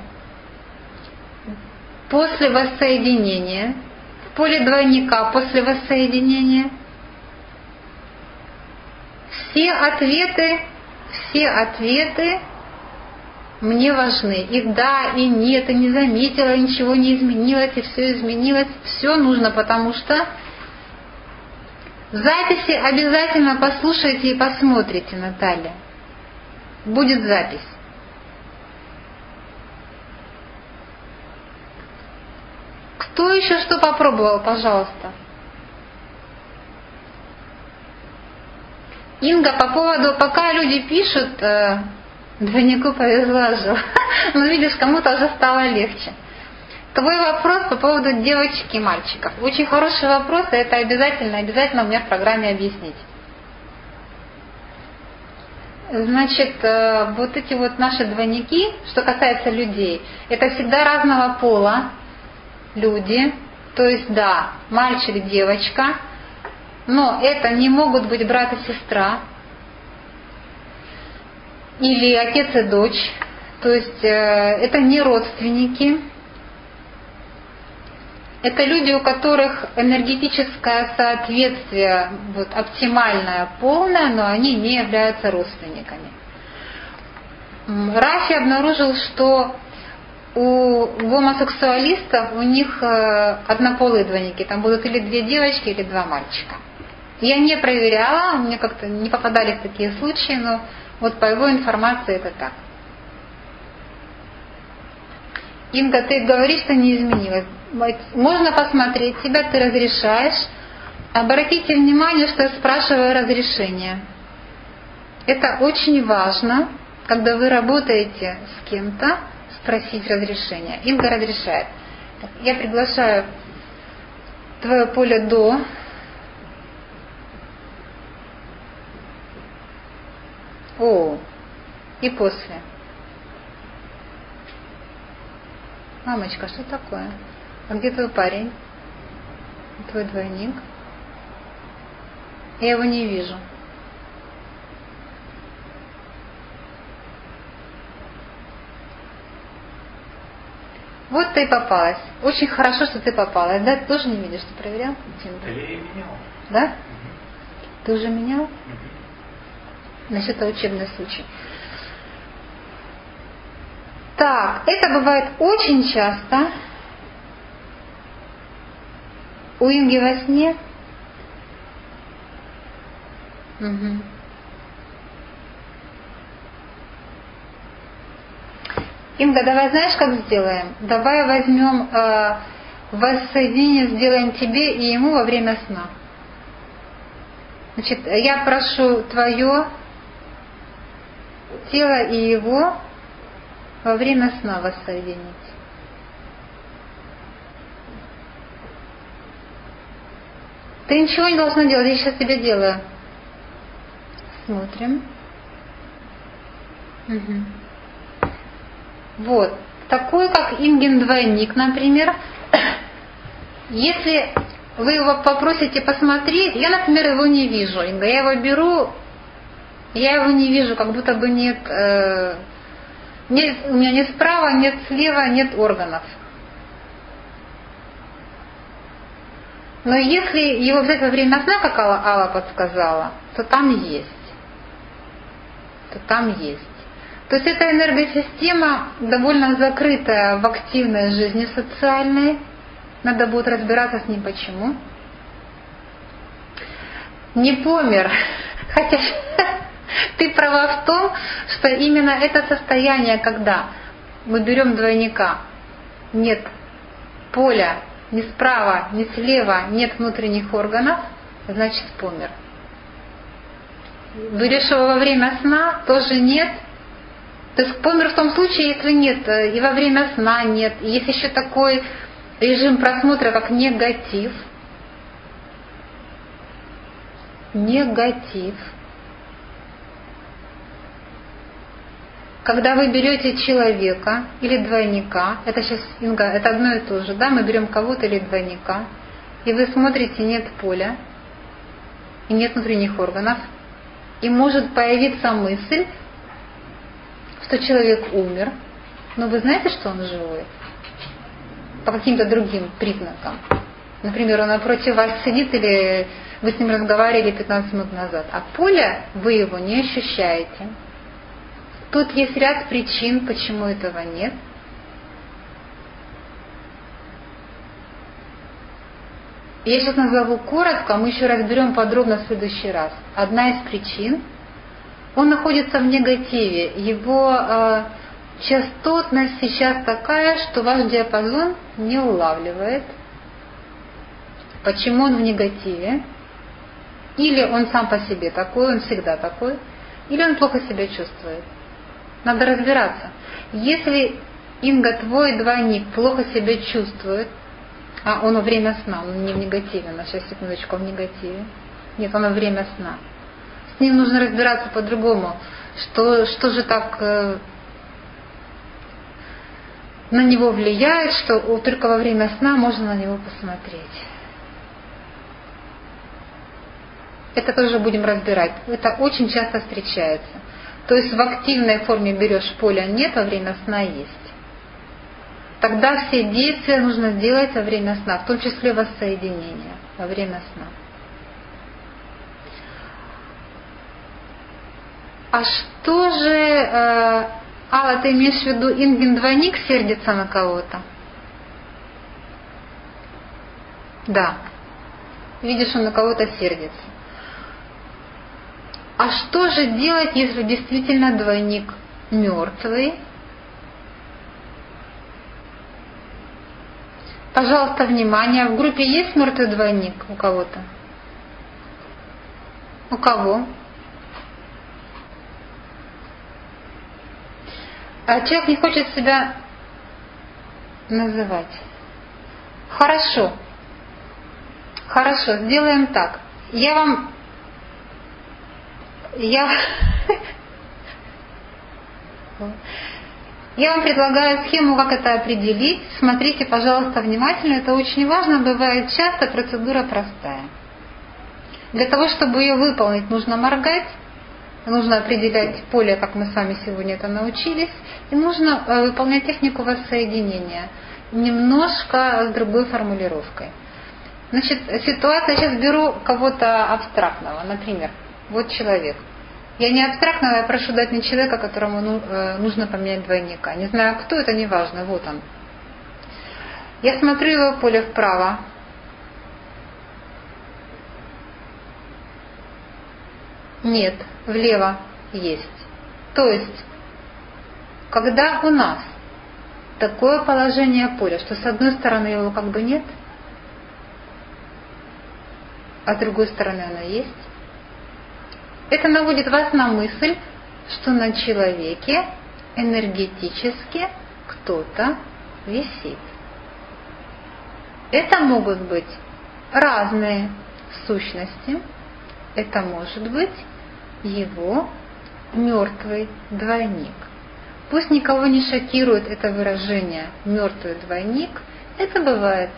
Speaker 1: после воссоединения, в поле двойника после воссоединения? Все ответы, все ответы мне важны. И да, и нет, и не заметила, ничего не изменилось, и все изменилось. Все нужно, потому что записи обязательно послушайте и посмотрите, Наталья. Будет запись. Кто еще что попробовал, пожалуйста? Инга, по поводу, пока люди пишут, э, двойнику повезло же. Ну, видишь, кому-то уже стало легче. Твой вопрос по поводу девочек и мальчиков. Очень хороший вопрос, и это обязательно, обязательно у меня в программе объяснить. Значит, э, вот эти вот наши двойники, что касается людей, это всегда разного пола люди. То есть, да, мальчик, девочка, но это не могут быть брат и сестра, или отец и дочь, то есть э, это не родственники, это люди, у которых энергетическое соответствие вот, оптимальное, полное, но они не являются родственниками. Рафи обнаружил, что у гомосексуалистов у них э, однополые двойники, там будут или две девочки, или два мальчика. Я не проверяла, мне как-то не попадались такие случаи, но вот по его информации это так. Инга, ты говоришь, что не изменилось. Можно посмотреть тебя, ты разрешаешь. Обратите внимание, что я спрашиваю разрешение. Это очень важно, когда вы работаете с кем-то, спросить разрешение. Инга разрешает. Я приглашаю твое поле до. О, и после. Мамочка, что такое? А где твой парень? Твой двойник? Я его не вижу. Вот ты и попалась. Очень хорошо, что ты попалась. Да, ты тоже не видишь, ты проверял?
Speaker 2: Я и менял.
Speaker 1: Да?
Speaker 2: Угу.
Speaker 1: Ты уже менял?
Speaker 2: Угу.
Speaker 1: Значит, это учебный случай. Так, это бывает очень часто. У Инги во сне. Угу. Инга, давай знаешь, как сделаем? Давай возьмем э, воссоединение, сделаем тебе и ему во время сна. Значит, я прошу твое тело и его во время сна воссоединить. Ты ничего не должна делать, я сейчас тебе делаю. Смотрим. Угу. Вот. Такой, как Ингин двойник, например. Если вы его попросите посмотреть, я, например, его не вижу. Инга, я его беру, я его не вижу, как будто бы нет, э, нет у меня нет справа, нет слева, нет органов. Но если его взять во время сна, как Алла, Алла подсказала, то там есть. То там есть. То есть эта энергосистема довольно закрытая в активной жизни социальной. Надо будет разбираться с ним почему. Не помер. Хотя ты права в том, что именно это состояние, когда мы берем двойника, нет поля, ни справа, ни слева, нет внутренних органов, значит помер. Берешь его во время сна, тоже нет. То есть помер в том случае, если нет, и во время сна нет. И есть еще такой режим просмотра, как негатив. Негатив. Когда вы берете человека или двойника, это сейчас, Инга, это одно и то же, да, мы берем кого-то или двойника, и вы смотрите, нет поля, и нет внутренних органов, и может появиться мысль, что человек умер, но вы знаете, что он живой? По каким-то другим признакам. Например, он напротив вас сидит, или вы с ним разговаривали пятнадцать минут назад, а поля вы его не ощущаете. Тут есть ряд причин, почему этого нет. Я сейчас назову коротко, мы еще разберем подробно в следующий раз. Одна из причин, он находится в негативе, его э, частотность сейчас такая, что ваш диапазон не улавливает. Почему он в негативе? Или он сам по себе такой, он всегда такой, или он плохо себя чувствует. Надо разбираться. Если, Инга, твой двойник плохо себя чувствует, а он во время сна, он не в негативе, на сейчас секундочку, он в негативе. Нет, он во время сна. С ним нужно разбираться по-другому. Что, что же так э, на него влияет, что только во время сна можно на него посмотреть. Это тоже будем разбирать. Это очень часто встречается. То есть в активной форме берешь поле нет, во время сна есть. Тогда все действия нужно сделать во время сна, в том числе воссоединение во время сна. А что же, э, Алла, ты имеешь в виду, Ингин двойник сердится на кого-то? Да. Видишь, он на кого-то сердится. А что же делать, если действительно двойник мертвый? Пожалуйста, внимание. В группе есть мертвый двойник у кого-то? У кого? А человек не хочет себя называть. Хорошо. Хорошо, сделаем так. Я вам... Я... Я вам предлагаю схему, как это определить. Смотрите, пожалуйста, внимательно. Это очень важно. Бывает часто, процедура простая. Для того, чтобы ее выполнить, нужно моргать. Нужно определять поле, как мы с вами сегодня это научились. И нужно выполнять технику воссоединения. Немножко с другой формулировкой. Значит, ситуация, я сейчас беру кого-то абстрактного. Например, вот человек. Я не абстрактного, я прошу дать мне человека, которому нужно поменять двойника. Не знаю, кто это, не важно. Вот он. Я смотрю его поле вправо. Нет, влево есть. То есть, когда у нас такое положение поля, что с одной стороны его как бы нет, а с другой стороны оно есть, это наводит вас на мысль, что на человеке энергетически кто-то висит. Это могут быть разные сущности. Это может быть его мертвый двойник. Пусть никого не шокирует это выражение «мертвый двойник». Это бывает.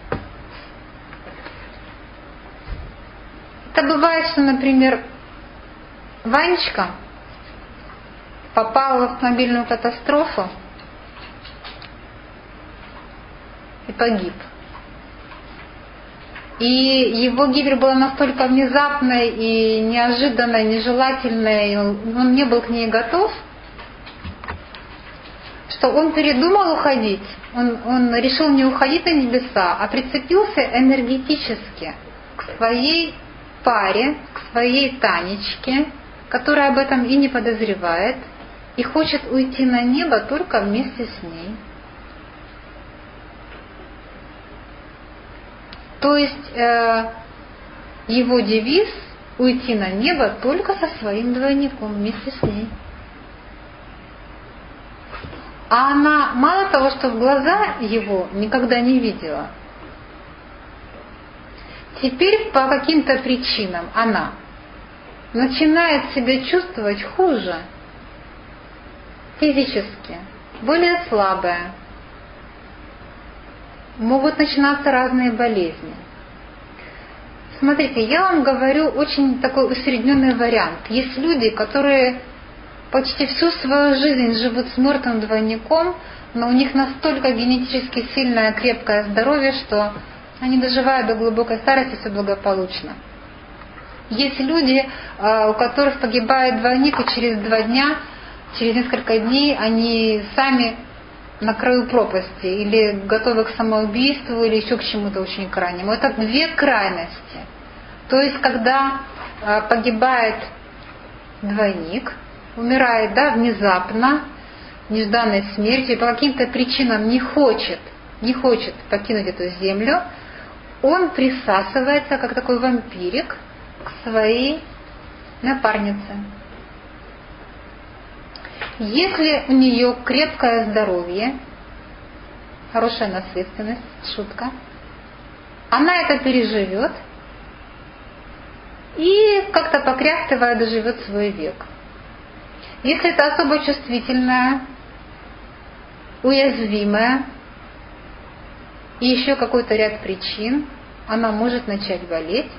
Speaker 1: Это бывает, что, например, Ванечка попал в автомобильную катастрофу и погиб. И его гибель была настолько внезапной и неожиданной, нежелательной, и он, он не был к ней готов, что он передумал уходить. Он, он решил не уходить на небеса, а прицепился энергетически к своей паре, к своей Танечке, которая об этом и не подозревает, и хочет уйти на небо только вместе с ней. То есть э, его девиз — уйти на небо только со своим двойником, вместе с ней. А она мало того, что в глаза его никогда не видела, теперь по каким-то причинам она начинает себя чувствовать хуже, физически, более слабая. Могут начинаться разные болезни. Смотрите, я вам говорю очень такой усредненный вариант. Есть люди, которые почти всю свою жизнь живут с мертвым двойником, но у них настолько генетически сильное, крепкое здоровье, что они доживают до глубокой старости все благополучно. Есть люди, у которых погибает двойник, и через два дня через несколько дней они сами на краю пропасти, или готовы к самоубийству, или еще к чему-то очень крайнему. Это две крайности. То есть, когда э, погибает двойник, умирает, да, внезапно, нежданной смертью, по каким-то причинам не хочет, не хочет покинуть эту землю, он присасывается, как такой вампирик, к своей напарнице. Если у нее крепкое здоровье, хорошая наследственность, шутка, она это переживет и как-то покряхтывая доживет свой век. Если это особо чувствительная, уязвимая и еще какой-то ряд причин, она может начать болеть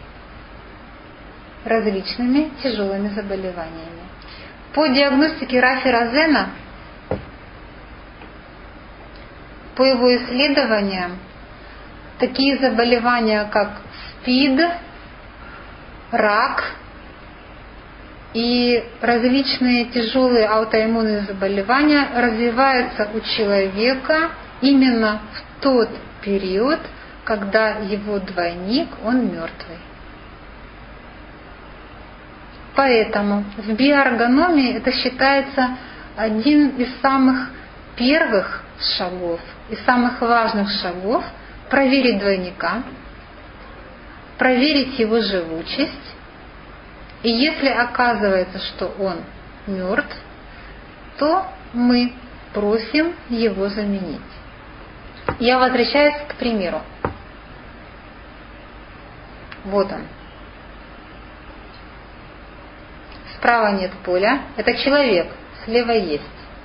Speaker 1: различными тяжелыми заболеваниями. По диагностике Рафи Розена, по его исследованиям, такие заболевания, как СПИД, рак и различные тяжелые аутоиммунные заболевания развиваются у человека именно в тот период, когда его двойник, он мертвый. Поэтому в биоэргономии это считается один из самых первых шагов и самых важных шагов проверить двойника, проверить его живучесть. И если оказывается, что он мертв, то мы просим его заменить. Я возвращаюсь к примеру. Вот он. Справа нет поля. Это человек. Слева есть.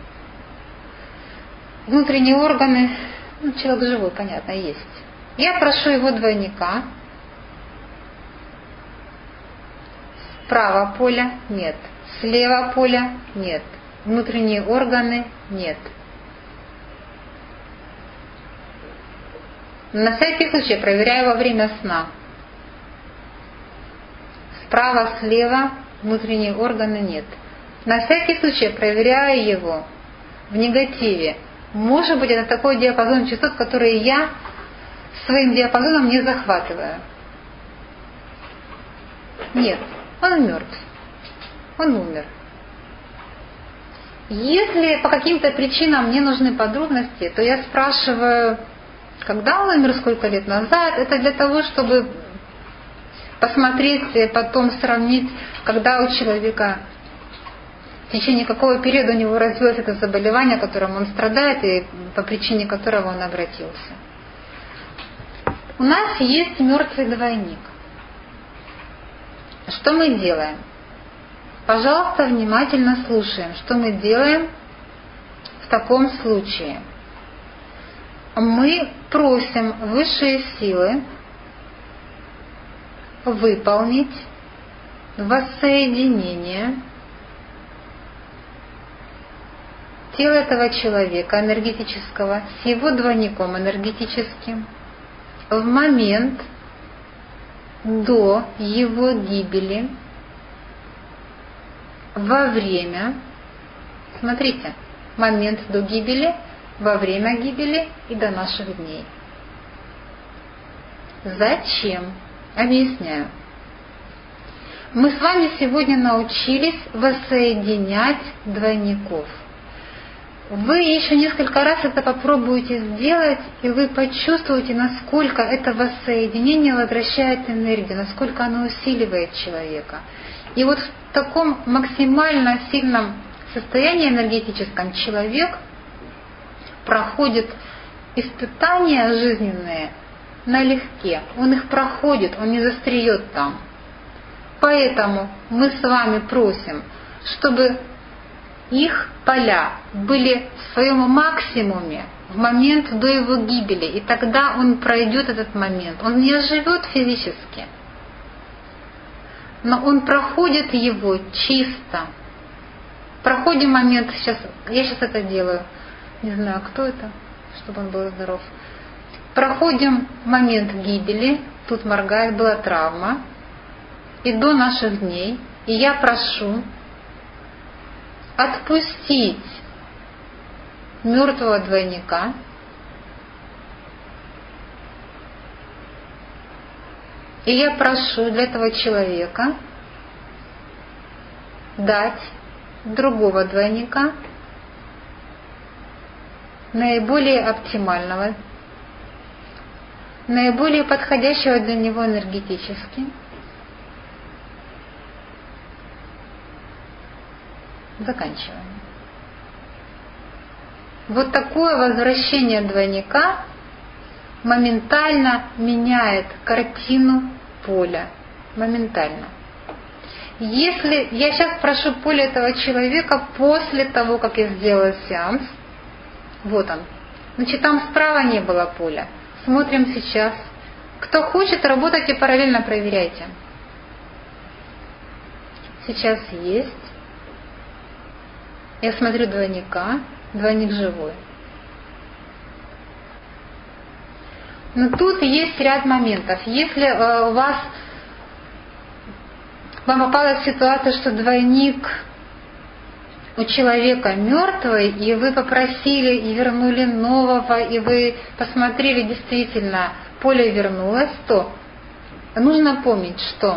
Speaker 1: Внутренние органы. Ну, человек живой, понятно, есть. Я прошу его двойника. Справа поля нет. Слева поля нет. Внутренние органы нет. На всякий случай проверяю во время сна. Справа, слева внутренние органы нет. На всякий случай проверяю его в негативе. Может быть, это такой диапазон частот, который я своим диапазоном не захватываю. Нет, он мертв. Он умер. Если по каким-то причинам мне нужны подробности, то я спрашиваю, когда он умер, сколько лет назад. Это для того, чтобы посмотреть, потом сравнить, когда у человека, в течение какого периода у него развилось это заболевание, которым он страдает и по причине которого он обратился. У нас есть мертвый двойник. Что мы делаем? Пожалуйста, внимательно слушаем, что мы делаем в таком случае. Мы просим высшие силы выполнить воссоединение тела этого человека энергетического с его двойником энергетическим в момент до его гибели, во время, смотрите, момент до гибели, во время гибели и до наших дней. Зачем? Объясняю. Мы с вами сегодня научились воссоединять двойников. Вы еще несколько раз это попробуете сделать, и вы почувствуете, насколько это воссоединение возвращает энергию, насколько оно усиливает человека. И вот в таком максимально сильном состоянии энергетическом человек проходит испытания жизненные налегке. Он их проходит, он не застреет там. Поэтому мы с вами просим, чтобы их поля были в своем максимуме в момент до его гибели, и тогда он пройдет этот момент. Он не оживет физически, но он проходит его чисто. Проходим момент, сейчас, я сейчас это делаю, не знаю, кто это, чтобы он был здоров. Проходим момент гибели, тут моргает, была травма, и до наших дней, и я прошу отпустить мертвого двойника, и я прошу для этого человека дать другого двойника, наиболее оптимального, наиболее подходящего для него энергетически. Заканчиваем. Вот такое возвращение двойника моментально меняет картину поля. Моментально. Если я сейчас прошу поле этого человека после того, как я сделала сеанс, вот он. Значит, там справа не было поля. Смотрим сейчас. Кто хочет, работайте параллельно, проверяйте. Сейчас есть. Я смотрю двойника. Двойник живой. Но тут есть ряд моментов. Если э, у вас вам попалась ситуация, что двойник у человека мертвый, и вы попросили и вернули нового, и вы посмотрели, действительно, поле вернулось, то нужно помнить, что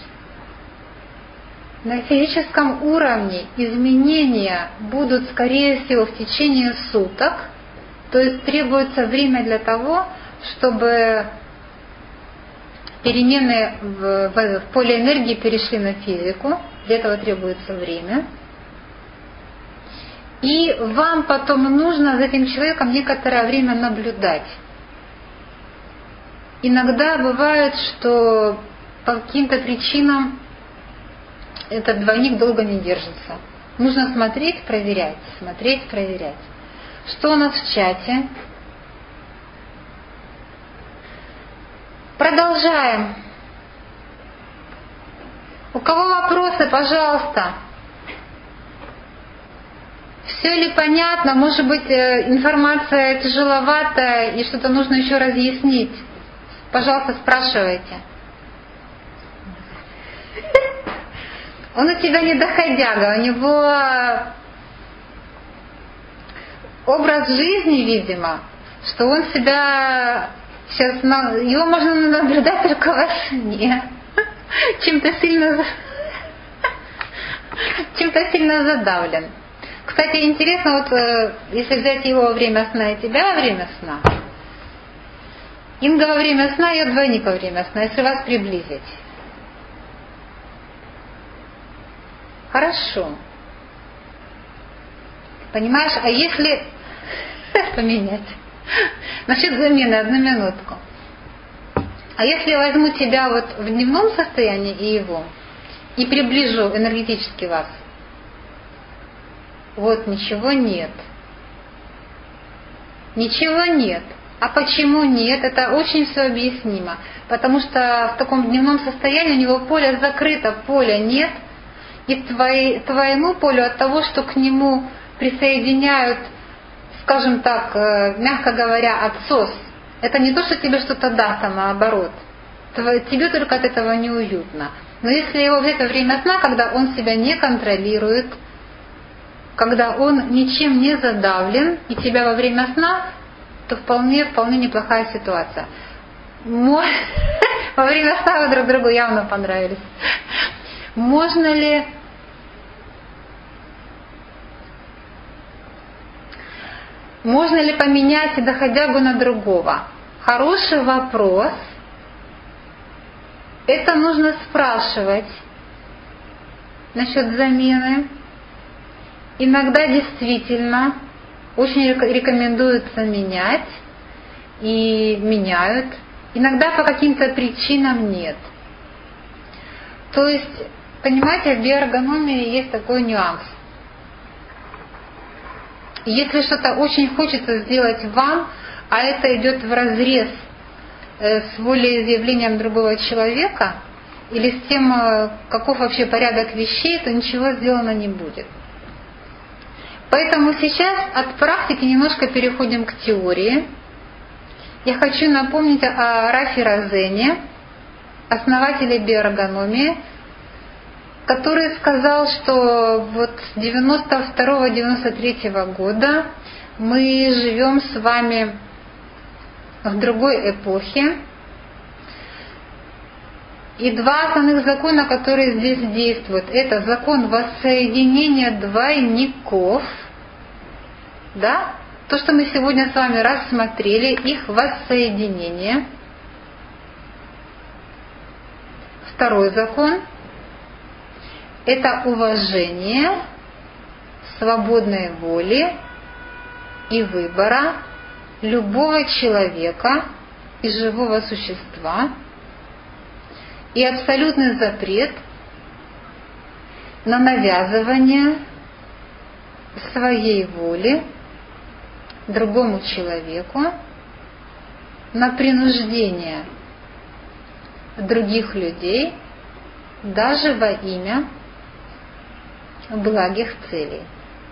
Speaker 1: на физическом уровне изменения будут, скорее всего, в течение суток, то есть требуется время для того, чтобы перемены в, в, в поле энергии перешли на физику. Для этого требуется время. И вам потом нужно за этим человеком некоторое время наблюдать. Иногда бывает, что по каким-то причинам этот двойник долго не держится. Нужно смотреть, проверять, смотреть, проверять. Что у нас в чате? Продолжаем. У кого вопросы, пожалуйста? Все ли понятно? Может быть, информация тяжеловатая и что-то нужно еще разъяснить? Пожалуйста, спрашивайте. Он у тебя не доходяга, у него образ жизни, видимо, что он себя сейчас, его можно наблюдать только во сне, чем-то сильно, чем-то сильно задавлен. Кстати, интересно, вот если взять его во время сна и тебя во время сна, Инга во время сна и двойник во время сна, если вас приблизить. Хорошо. Понимаешь, а если поменять? Насчет замены, одну минутку. А если я возьму тебя вот в дневном состоянии и его, и приближу энергетически вас, вот ничего нет. Ничего нет. А почему нет? Это очень все объяснимо. Потому что в таком дневном состоянии у него поле закрыто, поля нет. И твои, твоему полю от того, что к нему присоединяют, скажем так, мягко говоря, отсос, это не то, что тебе что-то даст, а наоборот. Тебе только от этого неуютно. Но если его взять во время сна, когда он себя не контролирует, когда он ничем не задавлен, и тебя во время сна, то вполне, вполне неплохая ситуация. Во время сна вы друг другу явно понравились. Можно ли Можно ли поменять доходягу на другого? Хороший вопрос. Это нужно спрашивать насчет замены. Иногда действительно очень рекомендуется менять, и меняют. Иногда по каким-то причинам нет. То есть, понимаете, в биоэргономии есть такой нюанс. Если что-то очень хочется сделать вам, а это идет вразрез с волеизъявлением другого человека или с тем, каков вообще порядок вещей, то ничего сделано не будет. Поэтому сейчас от практики немножко переходим к теории. Я хочу напомнить о Рафи Розене, основателе биоэргономии, который сказал, что вот с девяносто второго — девяносто третьего года мы живем с вами в другой эпохе. И два основных закона, которые здесь действуют, это закон воссоединения двойников, да, то, что мы сегодня с вами рассмотрели, их воссоединение. Второй закон – это уважение свободной воли и выбора любого человека и живого существа, и абсолютный запрет на навязывание своей воли другому человеку, на принуждение других людей даже во имя благих целей.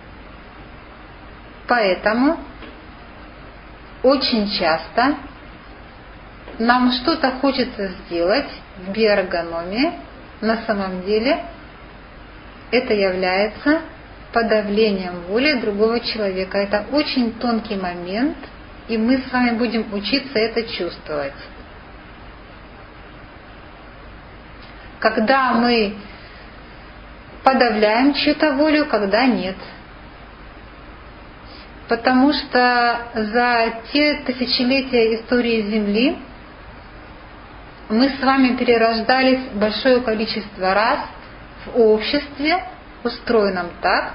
Speaker 1: Поэтому очень часто нам что-то хочется сделать в биоэргономии, на самом деле это является подавлением воли другого человека. Это очень тонкий момент, и мы с вами будем учиться это чувствовать. Когда мы подавляем чью-то волю, когда нет. Потому что за те тысячелетия истории Земли мы с вами перерождались большое количество раз в обществе, устроенном так,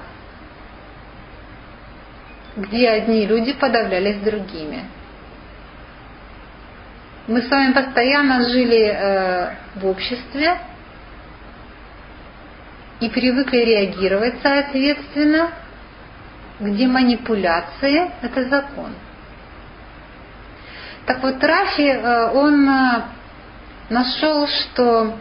Speaker 1: где одни люди подавлялись другими. Мы с вами постоянно жили э, в обществе и привыкли реагировать соответственно, где манипуляции – это закон. Так вот, Рафи, э, он э, нашел, что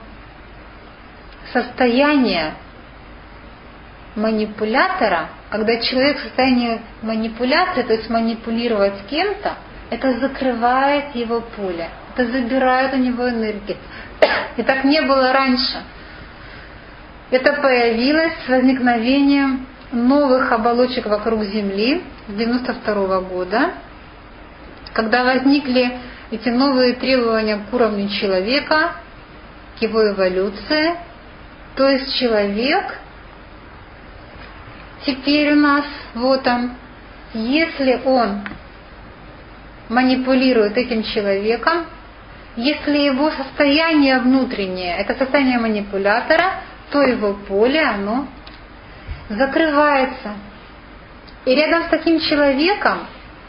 Speaker 1: состояние манипулятора, когда человек в состоянии манипуляции, то есть манипулировать кем-то, это закрывает его поле, это забирает у него энергию. И так не было раньше. Это появилось с возникновением новых оболочек вокруг Земли с девяносто второго года, когда возникли эти новые требования к уровню человека, к его эволюции. То есть человек теперь у нас, вот он, если он манипулирует этим человеком, если его состояние внутреннее, это состояние манипулятора, то его поле, оно закрывается. И рядом с таким человеком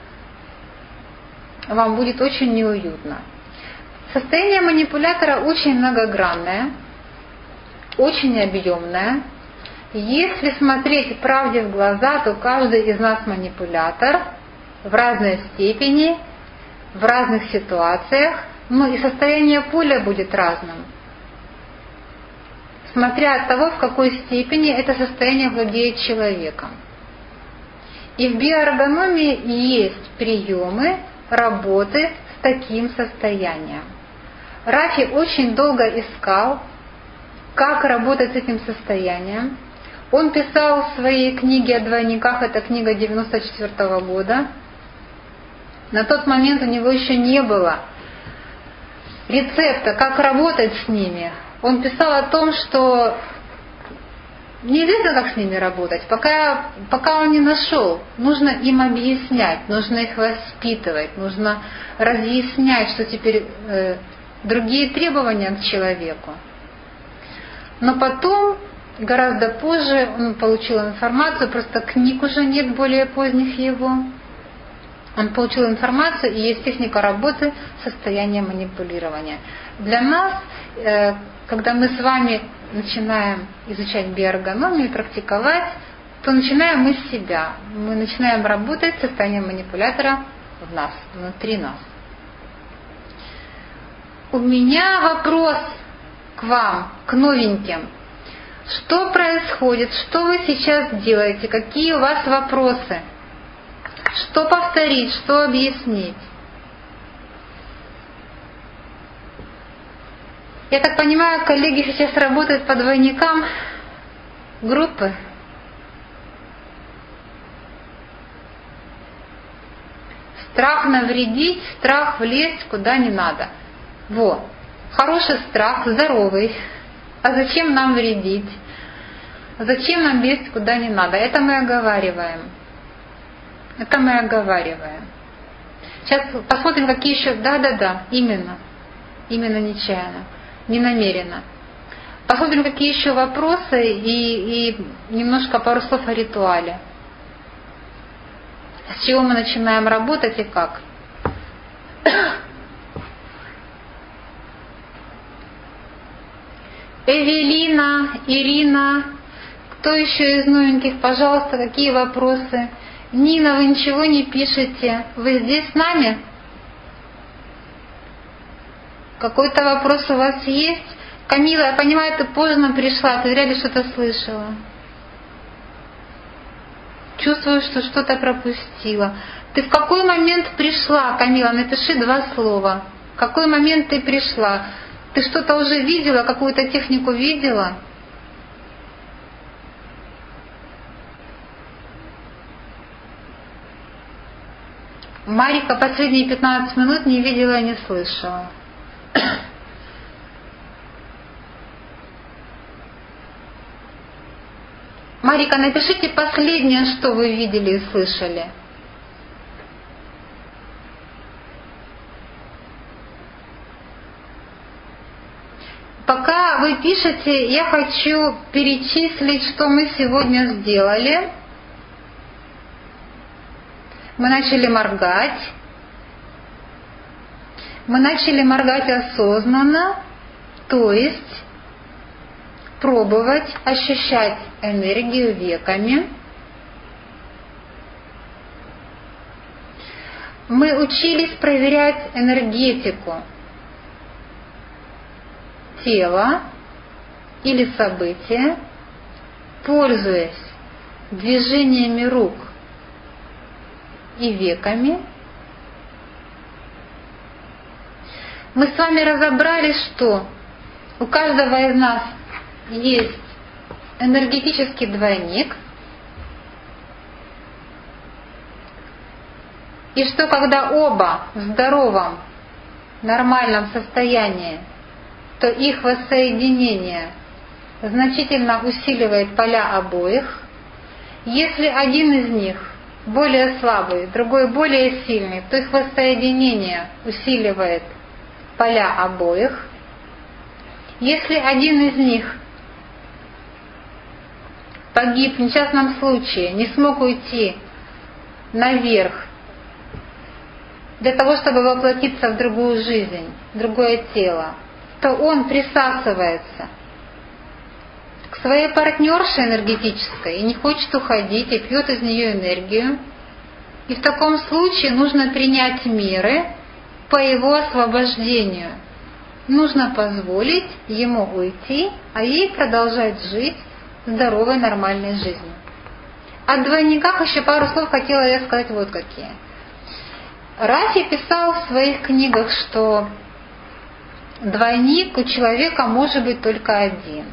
Speaker 1: вам будет очень неуютно. Состояние манипулятора очень многогранное, очень объемное. Если смотреть правде в глаза, то каждый из нас манипулятор в разной степени, в разных ситуациях, но и состояние поля будет разным, смотря от того, в какой степени это состояние владеет человеком. И в биоэргономии есть приемы работы с таким состоянием. Рафи очень долго искал, как работать с этим состоянием. Он писал в своей книге о двойниках, это книга девяносто четвёртого года. На тот момент у него еще не было рецепта, как работать с ними. Он писал о том, что неизвестно, как с ними работать, пока, пока он не нашел. Нужно им объяснять, нужно их воспитывать, нужно разъяснять, что теперь э, другие требования к человеку. Но потом, гораздо позже, он получил информацию, просто книг уже нет более поздних его. Он получил информацию, и есть техника работы с состоянием манипулирования. Для нас, э, когда мы с вами начинаем изучать биоэргономию, практиковать, то начинаем мы с себя. Мы начинаем работать с состоянием манипулятора в нас, внутри нас. У меня вопрос к вам, к новеньким. Что происходит? Что вы сейчас делаете? Какие у вас вопросы? Что повторить? Что объяснить? Я так понимаю, коллеги сейчас работают по двойникам. группы. Страх навредить, страх влезть куда не надо. Во. Хороший страх, здоровый. А зачем нам вредить? Зачем нам лезть куда не надо? Это мы оговариваем. Это мы оговариваем. Сейчас посмотрим, какие еще... Да-да-да, именно. Именно нечаянно. Не намеренно. Посмотрим, какие еще вопросы и, и немножко пару слов о ритуале. С чего мы начинаем работать и как. Эвелина, Ирина, кто еще из новеньких, пожалуйста, какие вопросы? Нина, вы ничего не пишете. Вы здесь с нами? Какой-то вопрос у вас есть? Камила, я понимаю, ты поздно пришла, ты вряд ли что-то слышала. Чувствую, что что-то пропустила. Ты в какой момент пришла, Камила? Напиши два слова. В какой момент ты пришла? Ты что-то уже видела, какую-то технику видела? Марика последние пятнадцать минут не видела и не слышала. Марика, напишите последнее, что вы видели и слышали. Пока вы пишете, я хочу перечислить, что мы сегодня сделали. Мы начали моргать. Мы начали моргать осознанно, то есть пробовать ощущать энергию веками. Мы учились проверять энергетику тела или события, пользуясь движениями рук и веками. Мы с вами разобрали, что у каждого из нас есть энергетический двойник, и что когда оба в здоровом, нормальном состоянии, то их воссоединение значительно усиливает поля обоих. Если один из них более слабый, другой более сильный, то их воссоединение усиливает поля обоих. Если один из них погиб в несчастном случае, не смог уйти наверх для того, чтобы воплотиться в другую жизнь, в другое тело, то он присасывается к своей партнерше энергетической и не хочет уходить, и пьет из нее энергию. И в таком случае нужно принять меры по его освобождению. Нужно позволить ему уйти, а ей продолжать жить здоровой, нормальной жизнью. О двойниках еще пару слов хотела я сказать вот какие. Рафи писал в своих книгах, что двойник у человека может быть только один.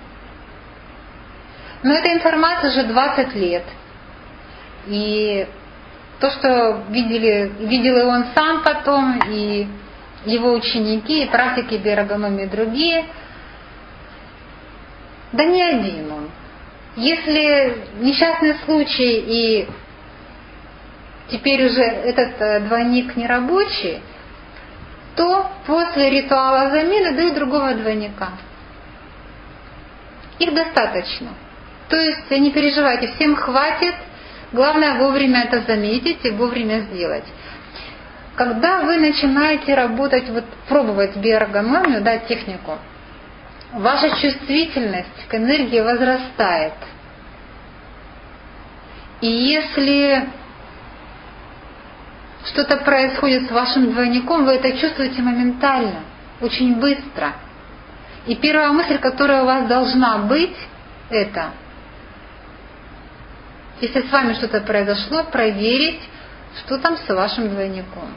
Speaker 1: Но эта информация уже двадцать лет. И то, что видели, видел и он сам потом, и его ученики, и практики биоргономии и другие, да не один он. Если несчастный случай и теперь уже этот двойник не рабочий, то после ритуала замены дают другого двойника. Их достаточно. То есть не переживайте, всем хватит. Главное вовремя это заметить и вовремя сделать. Когда вы начинаете работать, вот пробовать биоргономию, да, технику, ваша чувствительность к энергии возрастает. И если что-то происходит с вашим двойником, вы это чувствуете моментально, очень быстро. И первая мысль, которая у вас должна быть, это, если с вами что-то произошло, проверить, что там с вашим двойником.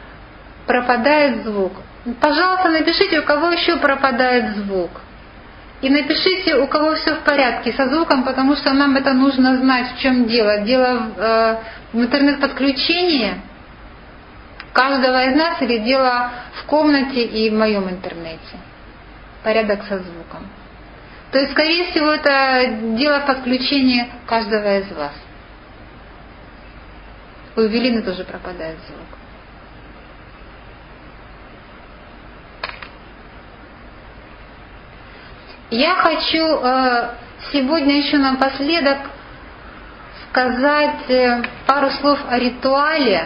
Speaker 1: Пропадает звук. Пожалуйста, напишите, у кого еще пропадает звук. И напишите, у кого все в порядке со звуком, потому что нам это нужно знать, в чем дело. Дело в, э, в интернет-подключении каждого из нас или дело в комнате и в моем интернете. Порядок со звуком. То есть, скорее всего, это дело в подключении каждого из вас. У Эвелины тоже пропадает звук. Я хочу э, сегодня еще напоследок сказать э, пару слов о ритуале.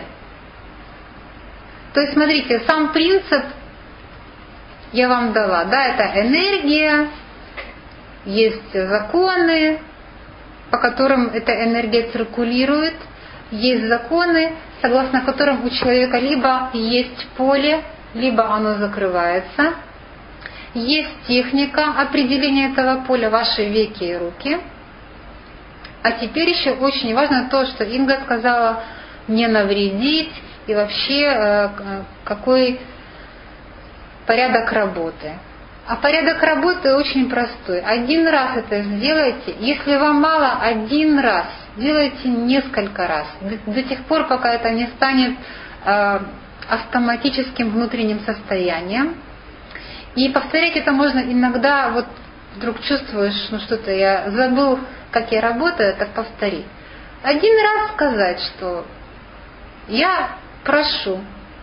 Speaker 1: То есть, смотрите, сам принцип я вам дала, да, это энергия, есть законы, по которым эта энергия циркулирует, есть законы, согласно которым у человека либо есть поле, либо оно закрывается. Есть техника определения этого поля, ваши веки и руки. А теперь еще очень важно то, что Инга сказала, не навредить и вообще какой порядок работы. А порядок работы очень простой. Один раз это сделайте. Если вам мало, один раз. Делайте несколько раз. До, до тех пор, пока это не станет э, автоматическим внутренним состоянием. И повторять это можно иногда, вот вдруг чувствуешь, ну что-то я забыл, как я работаю, так повтори. Один раз сказать, что я прошу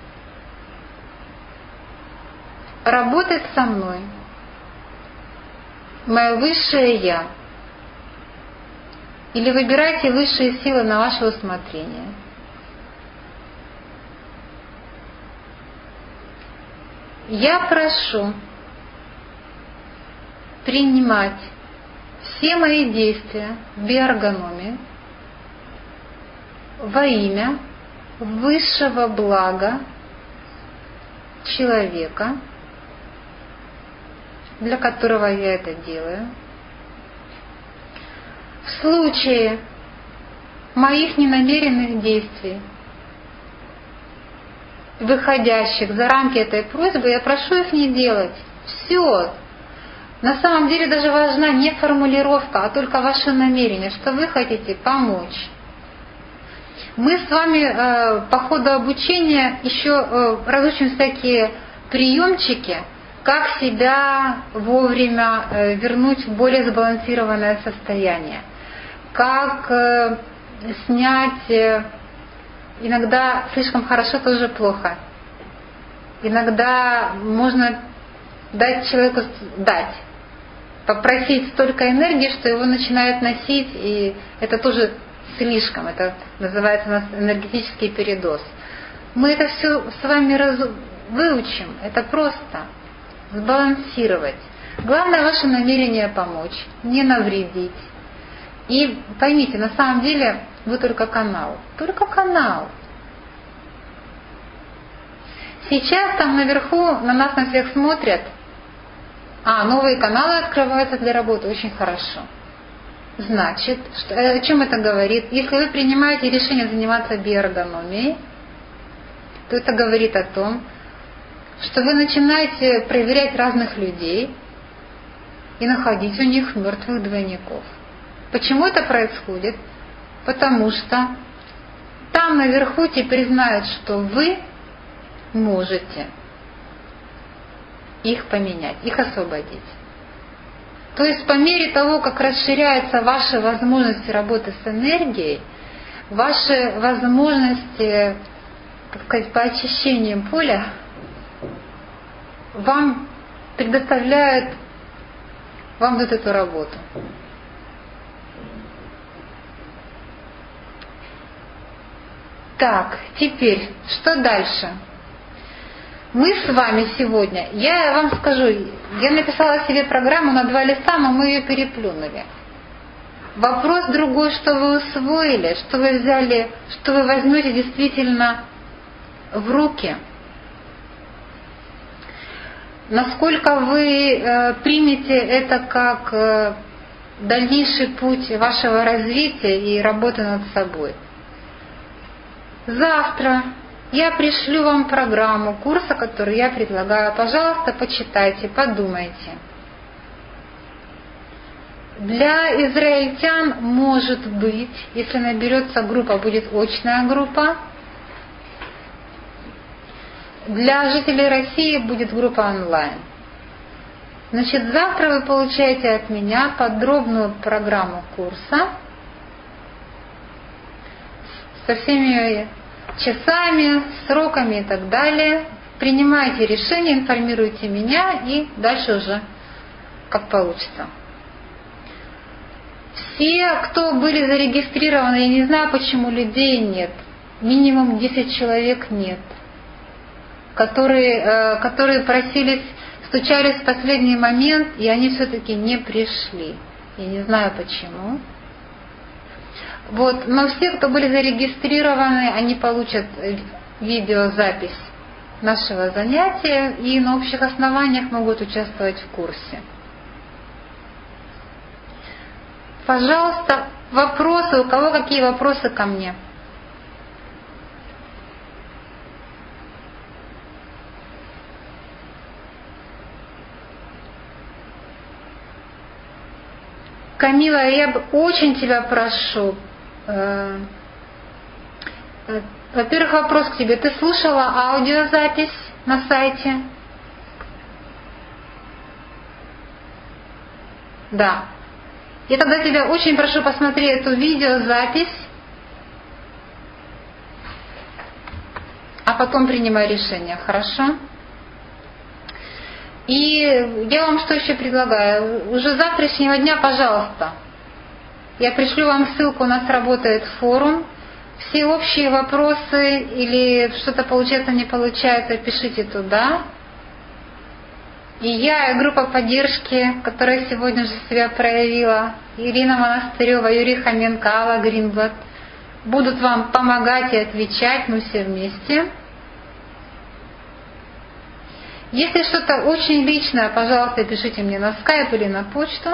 Speaker 1: работать со мной мое высшее Я. Или выбирайте высшие силы на ваше усмотрение. Я прошу принимать все мои действия в биоргономе во имя высшего блага человека, для которого я это делаю. В случае моих ненамеренных действий, выходящих за рамки этой просьбы, я прошу их не делать. Все. На самом деле даже важна не формулировка, а только ваше намерение, что вы хотите помочь. Мы с вами э, по ходу обучения еще э, разучим всякие приемчики, как себя вовремя э, вернуть в более сбалансированное состояние, как э, снять э, иногда слишком хорошо тоже плохо. Иногда можно дать человеку дать, попросить столько энергии, что его начинает носить, и это тоже слишком, это называется у нас энергетический передоз. Мы это все с вами раз... выучим, это просто сбалансировать. Главное ваше намерение помочь, не навредить. И поймите, на самом деле вы только канал, только канал. Сейчас там наверху на нас на всех смотрят, а новые каналы открываются для работы, очень хорошо. Значит, что, о чем это говорит? Если вы принимаете решение заниматься биоэргономией, то это говорит о том, что вы начинаете проверять разных людей и находить у них мертвых двойников. Почему это происходит? Потому что там наверху теперь знают, что вы можете их поменять, их освободить. То есть по мере того, как расширяются ваши возможности работы с энергией, ваши возможности, так сказать, по очищениям поля вам предоставляют вам вот эту работу. Так, теперь, что дальше? Мы с вами сегодня, я вам скажу, я написала себе программу на два листа, но мы ее переплюнули. Вопрос другой, что вы усвоили, что вы взяли, что вы возьмете действительно в руки. Насколько вы э, примете это как э, дальнейший путь вашего развития и работы над собой. Завтра я пришлю вам программу курса, который я предлагаю. Пожалуйста, почитайте, подумайте. Для израильтян может быть, если наберется группа, будет очная группа. Для жителей России будет группа онлайн. Значит, завтра вы получаете от меня подробную программу курса со всеми часами, сроками и так далее. Принимайте решение, информируйте меня и дальше уже как получится. Все, кто были зарегистрированы, я не знаю, почему людей нет, минимум десять человек нет, которые, которые просились, стучались в последний момент, и они все-таки не пришли. Я не знаю почему. Вот, но все, кто были зарегистрированы, они получат видеозапись нашего занятия и на общих основаниях могут участвовать в курсе. Пожалуйста, вопросы, у кого какие вопросы ко мне? Камила, я очень тебя прошу. Во-первых, вопрос к тебе. Ты слушала аудиозапись на сайте? Да. Я тогда тебя очень прошу посмотреть эту видеозапись, а потом принимай решение, хорошо? И я вам что еще предлагаю? Уже с завтрашнего дня, пожалуйста, я пришлю вам ссылку, у нас работает форум. Все общие вопросы или что-то получается, не получается, пишите туда. И я, и группа поддержки, которая сегодня же себя проявила, Ирина Монастырева, Юрий Хоменко, Алла Гринблат, будут вам помогать и отвечать, мы все вместе. Если что-то очень личное, пожалуйста, пишите мне на скайп или на почту.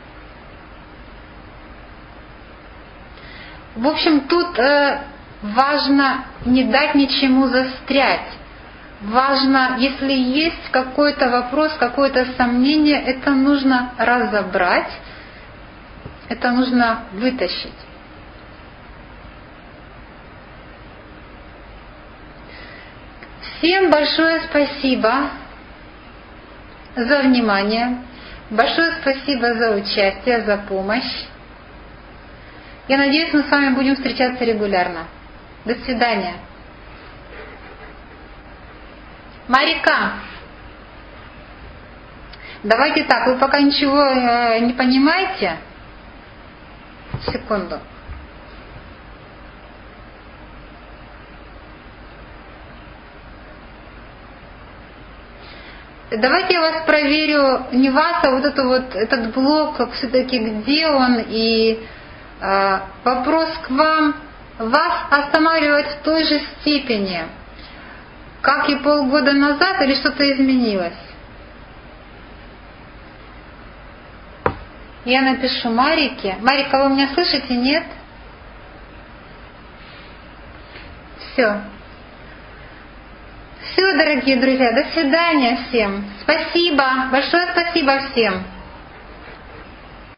Speaker 1: В общем, тут э, важно не дать ничему застрять. Важно, если есть какой-то вопрос, какое-то сомнение, это нужно разобрать, это нужно вытащить. Всем большое спасибо за внимание, большое спасибо за участие, за помощь. Я надеюсь, мы с вами будем встречаться регулярно. До свидания. Марика, давайте так, вы пока ничего не понимаете. Секунду. Давайте я вас проверю, не вас, а вот, это вот этот блок, все-таки где он, и э, вопрос к вам. Вас останавливает в той же степени, как и полгода назад, или что-то изменилось? Я напишу Марике. Марика, вы меня слышите, нет? Все. Все, дорогие друзья, до свидания всем. Спасибо, большое спасибо всем.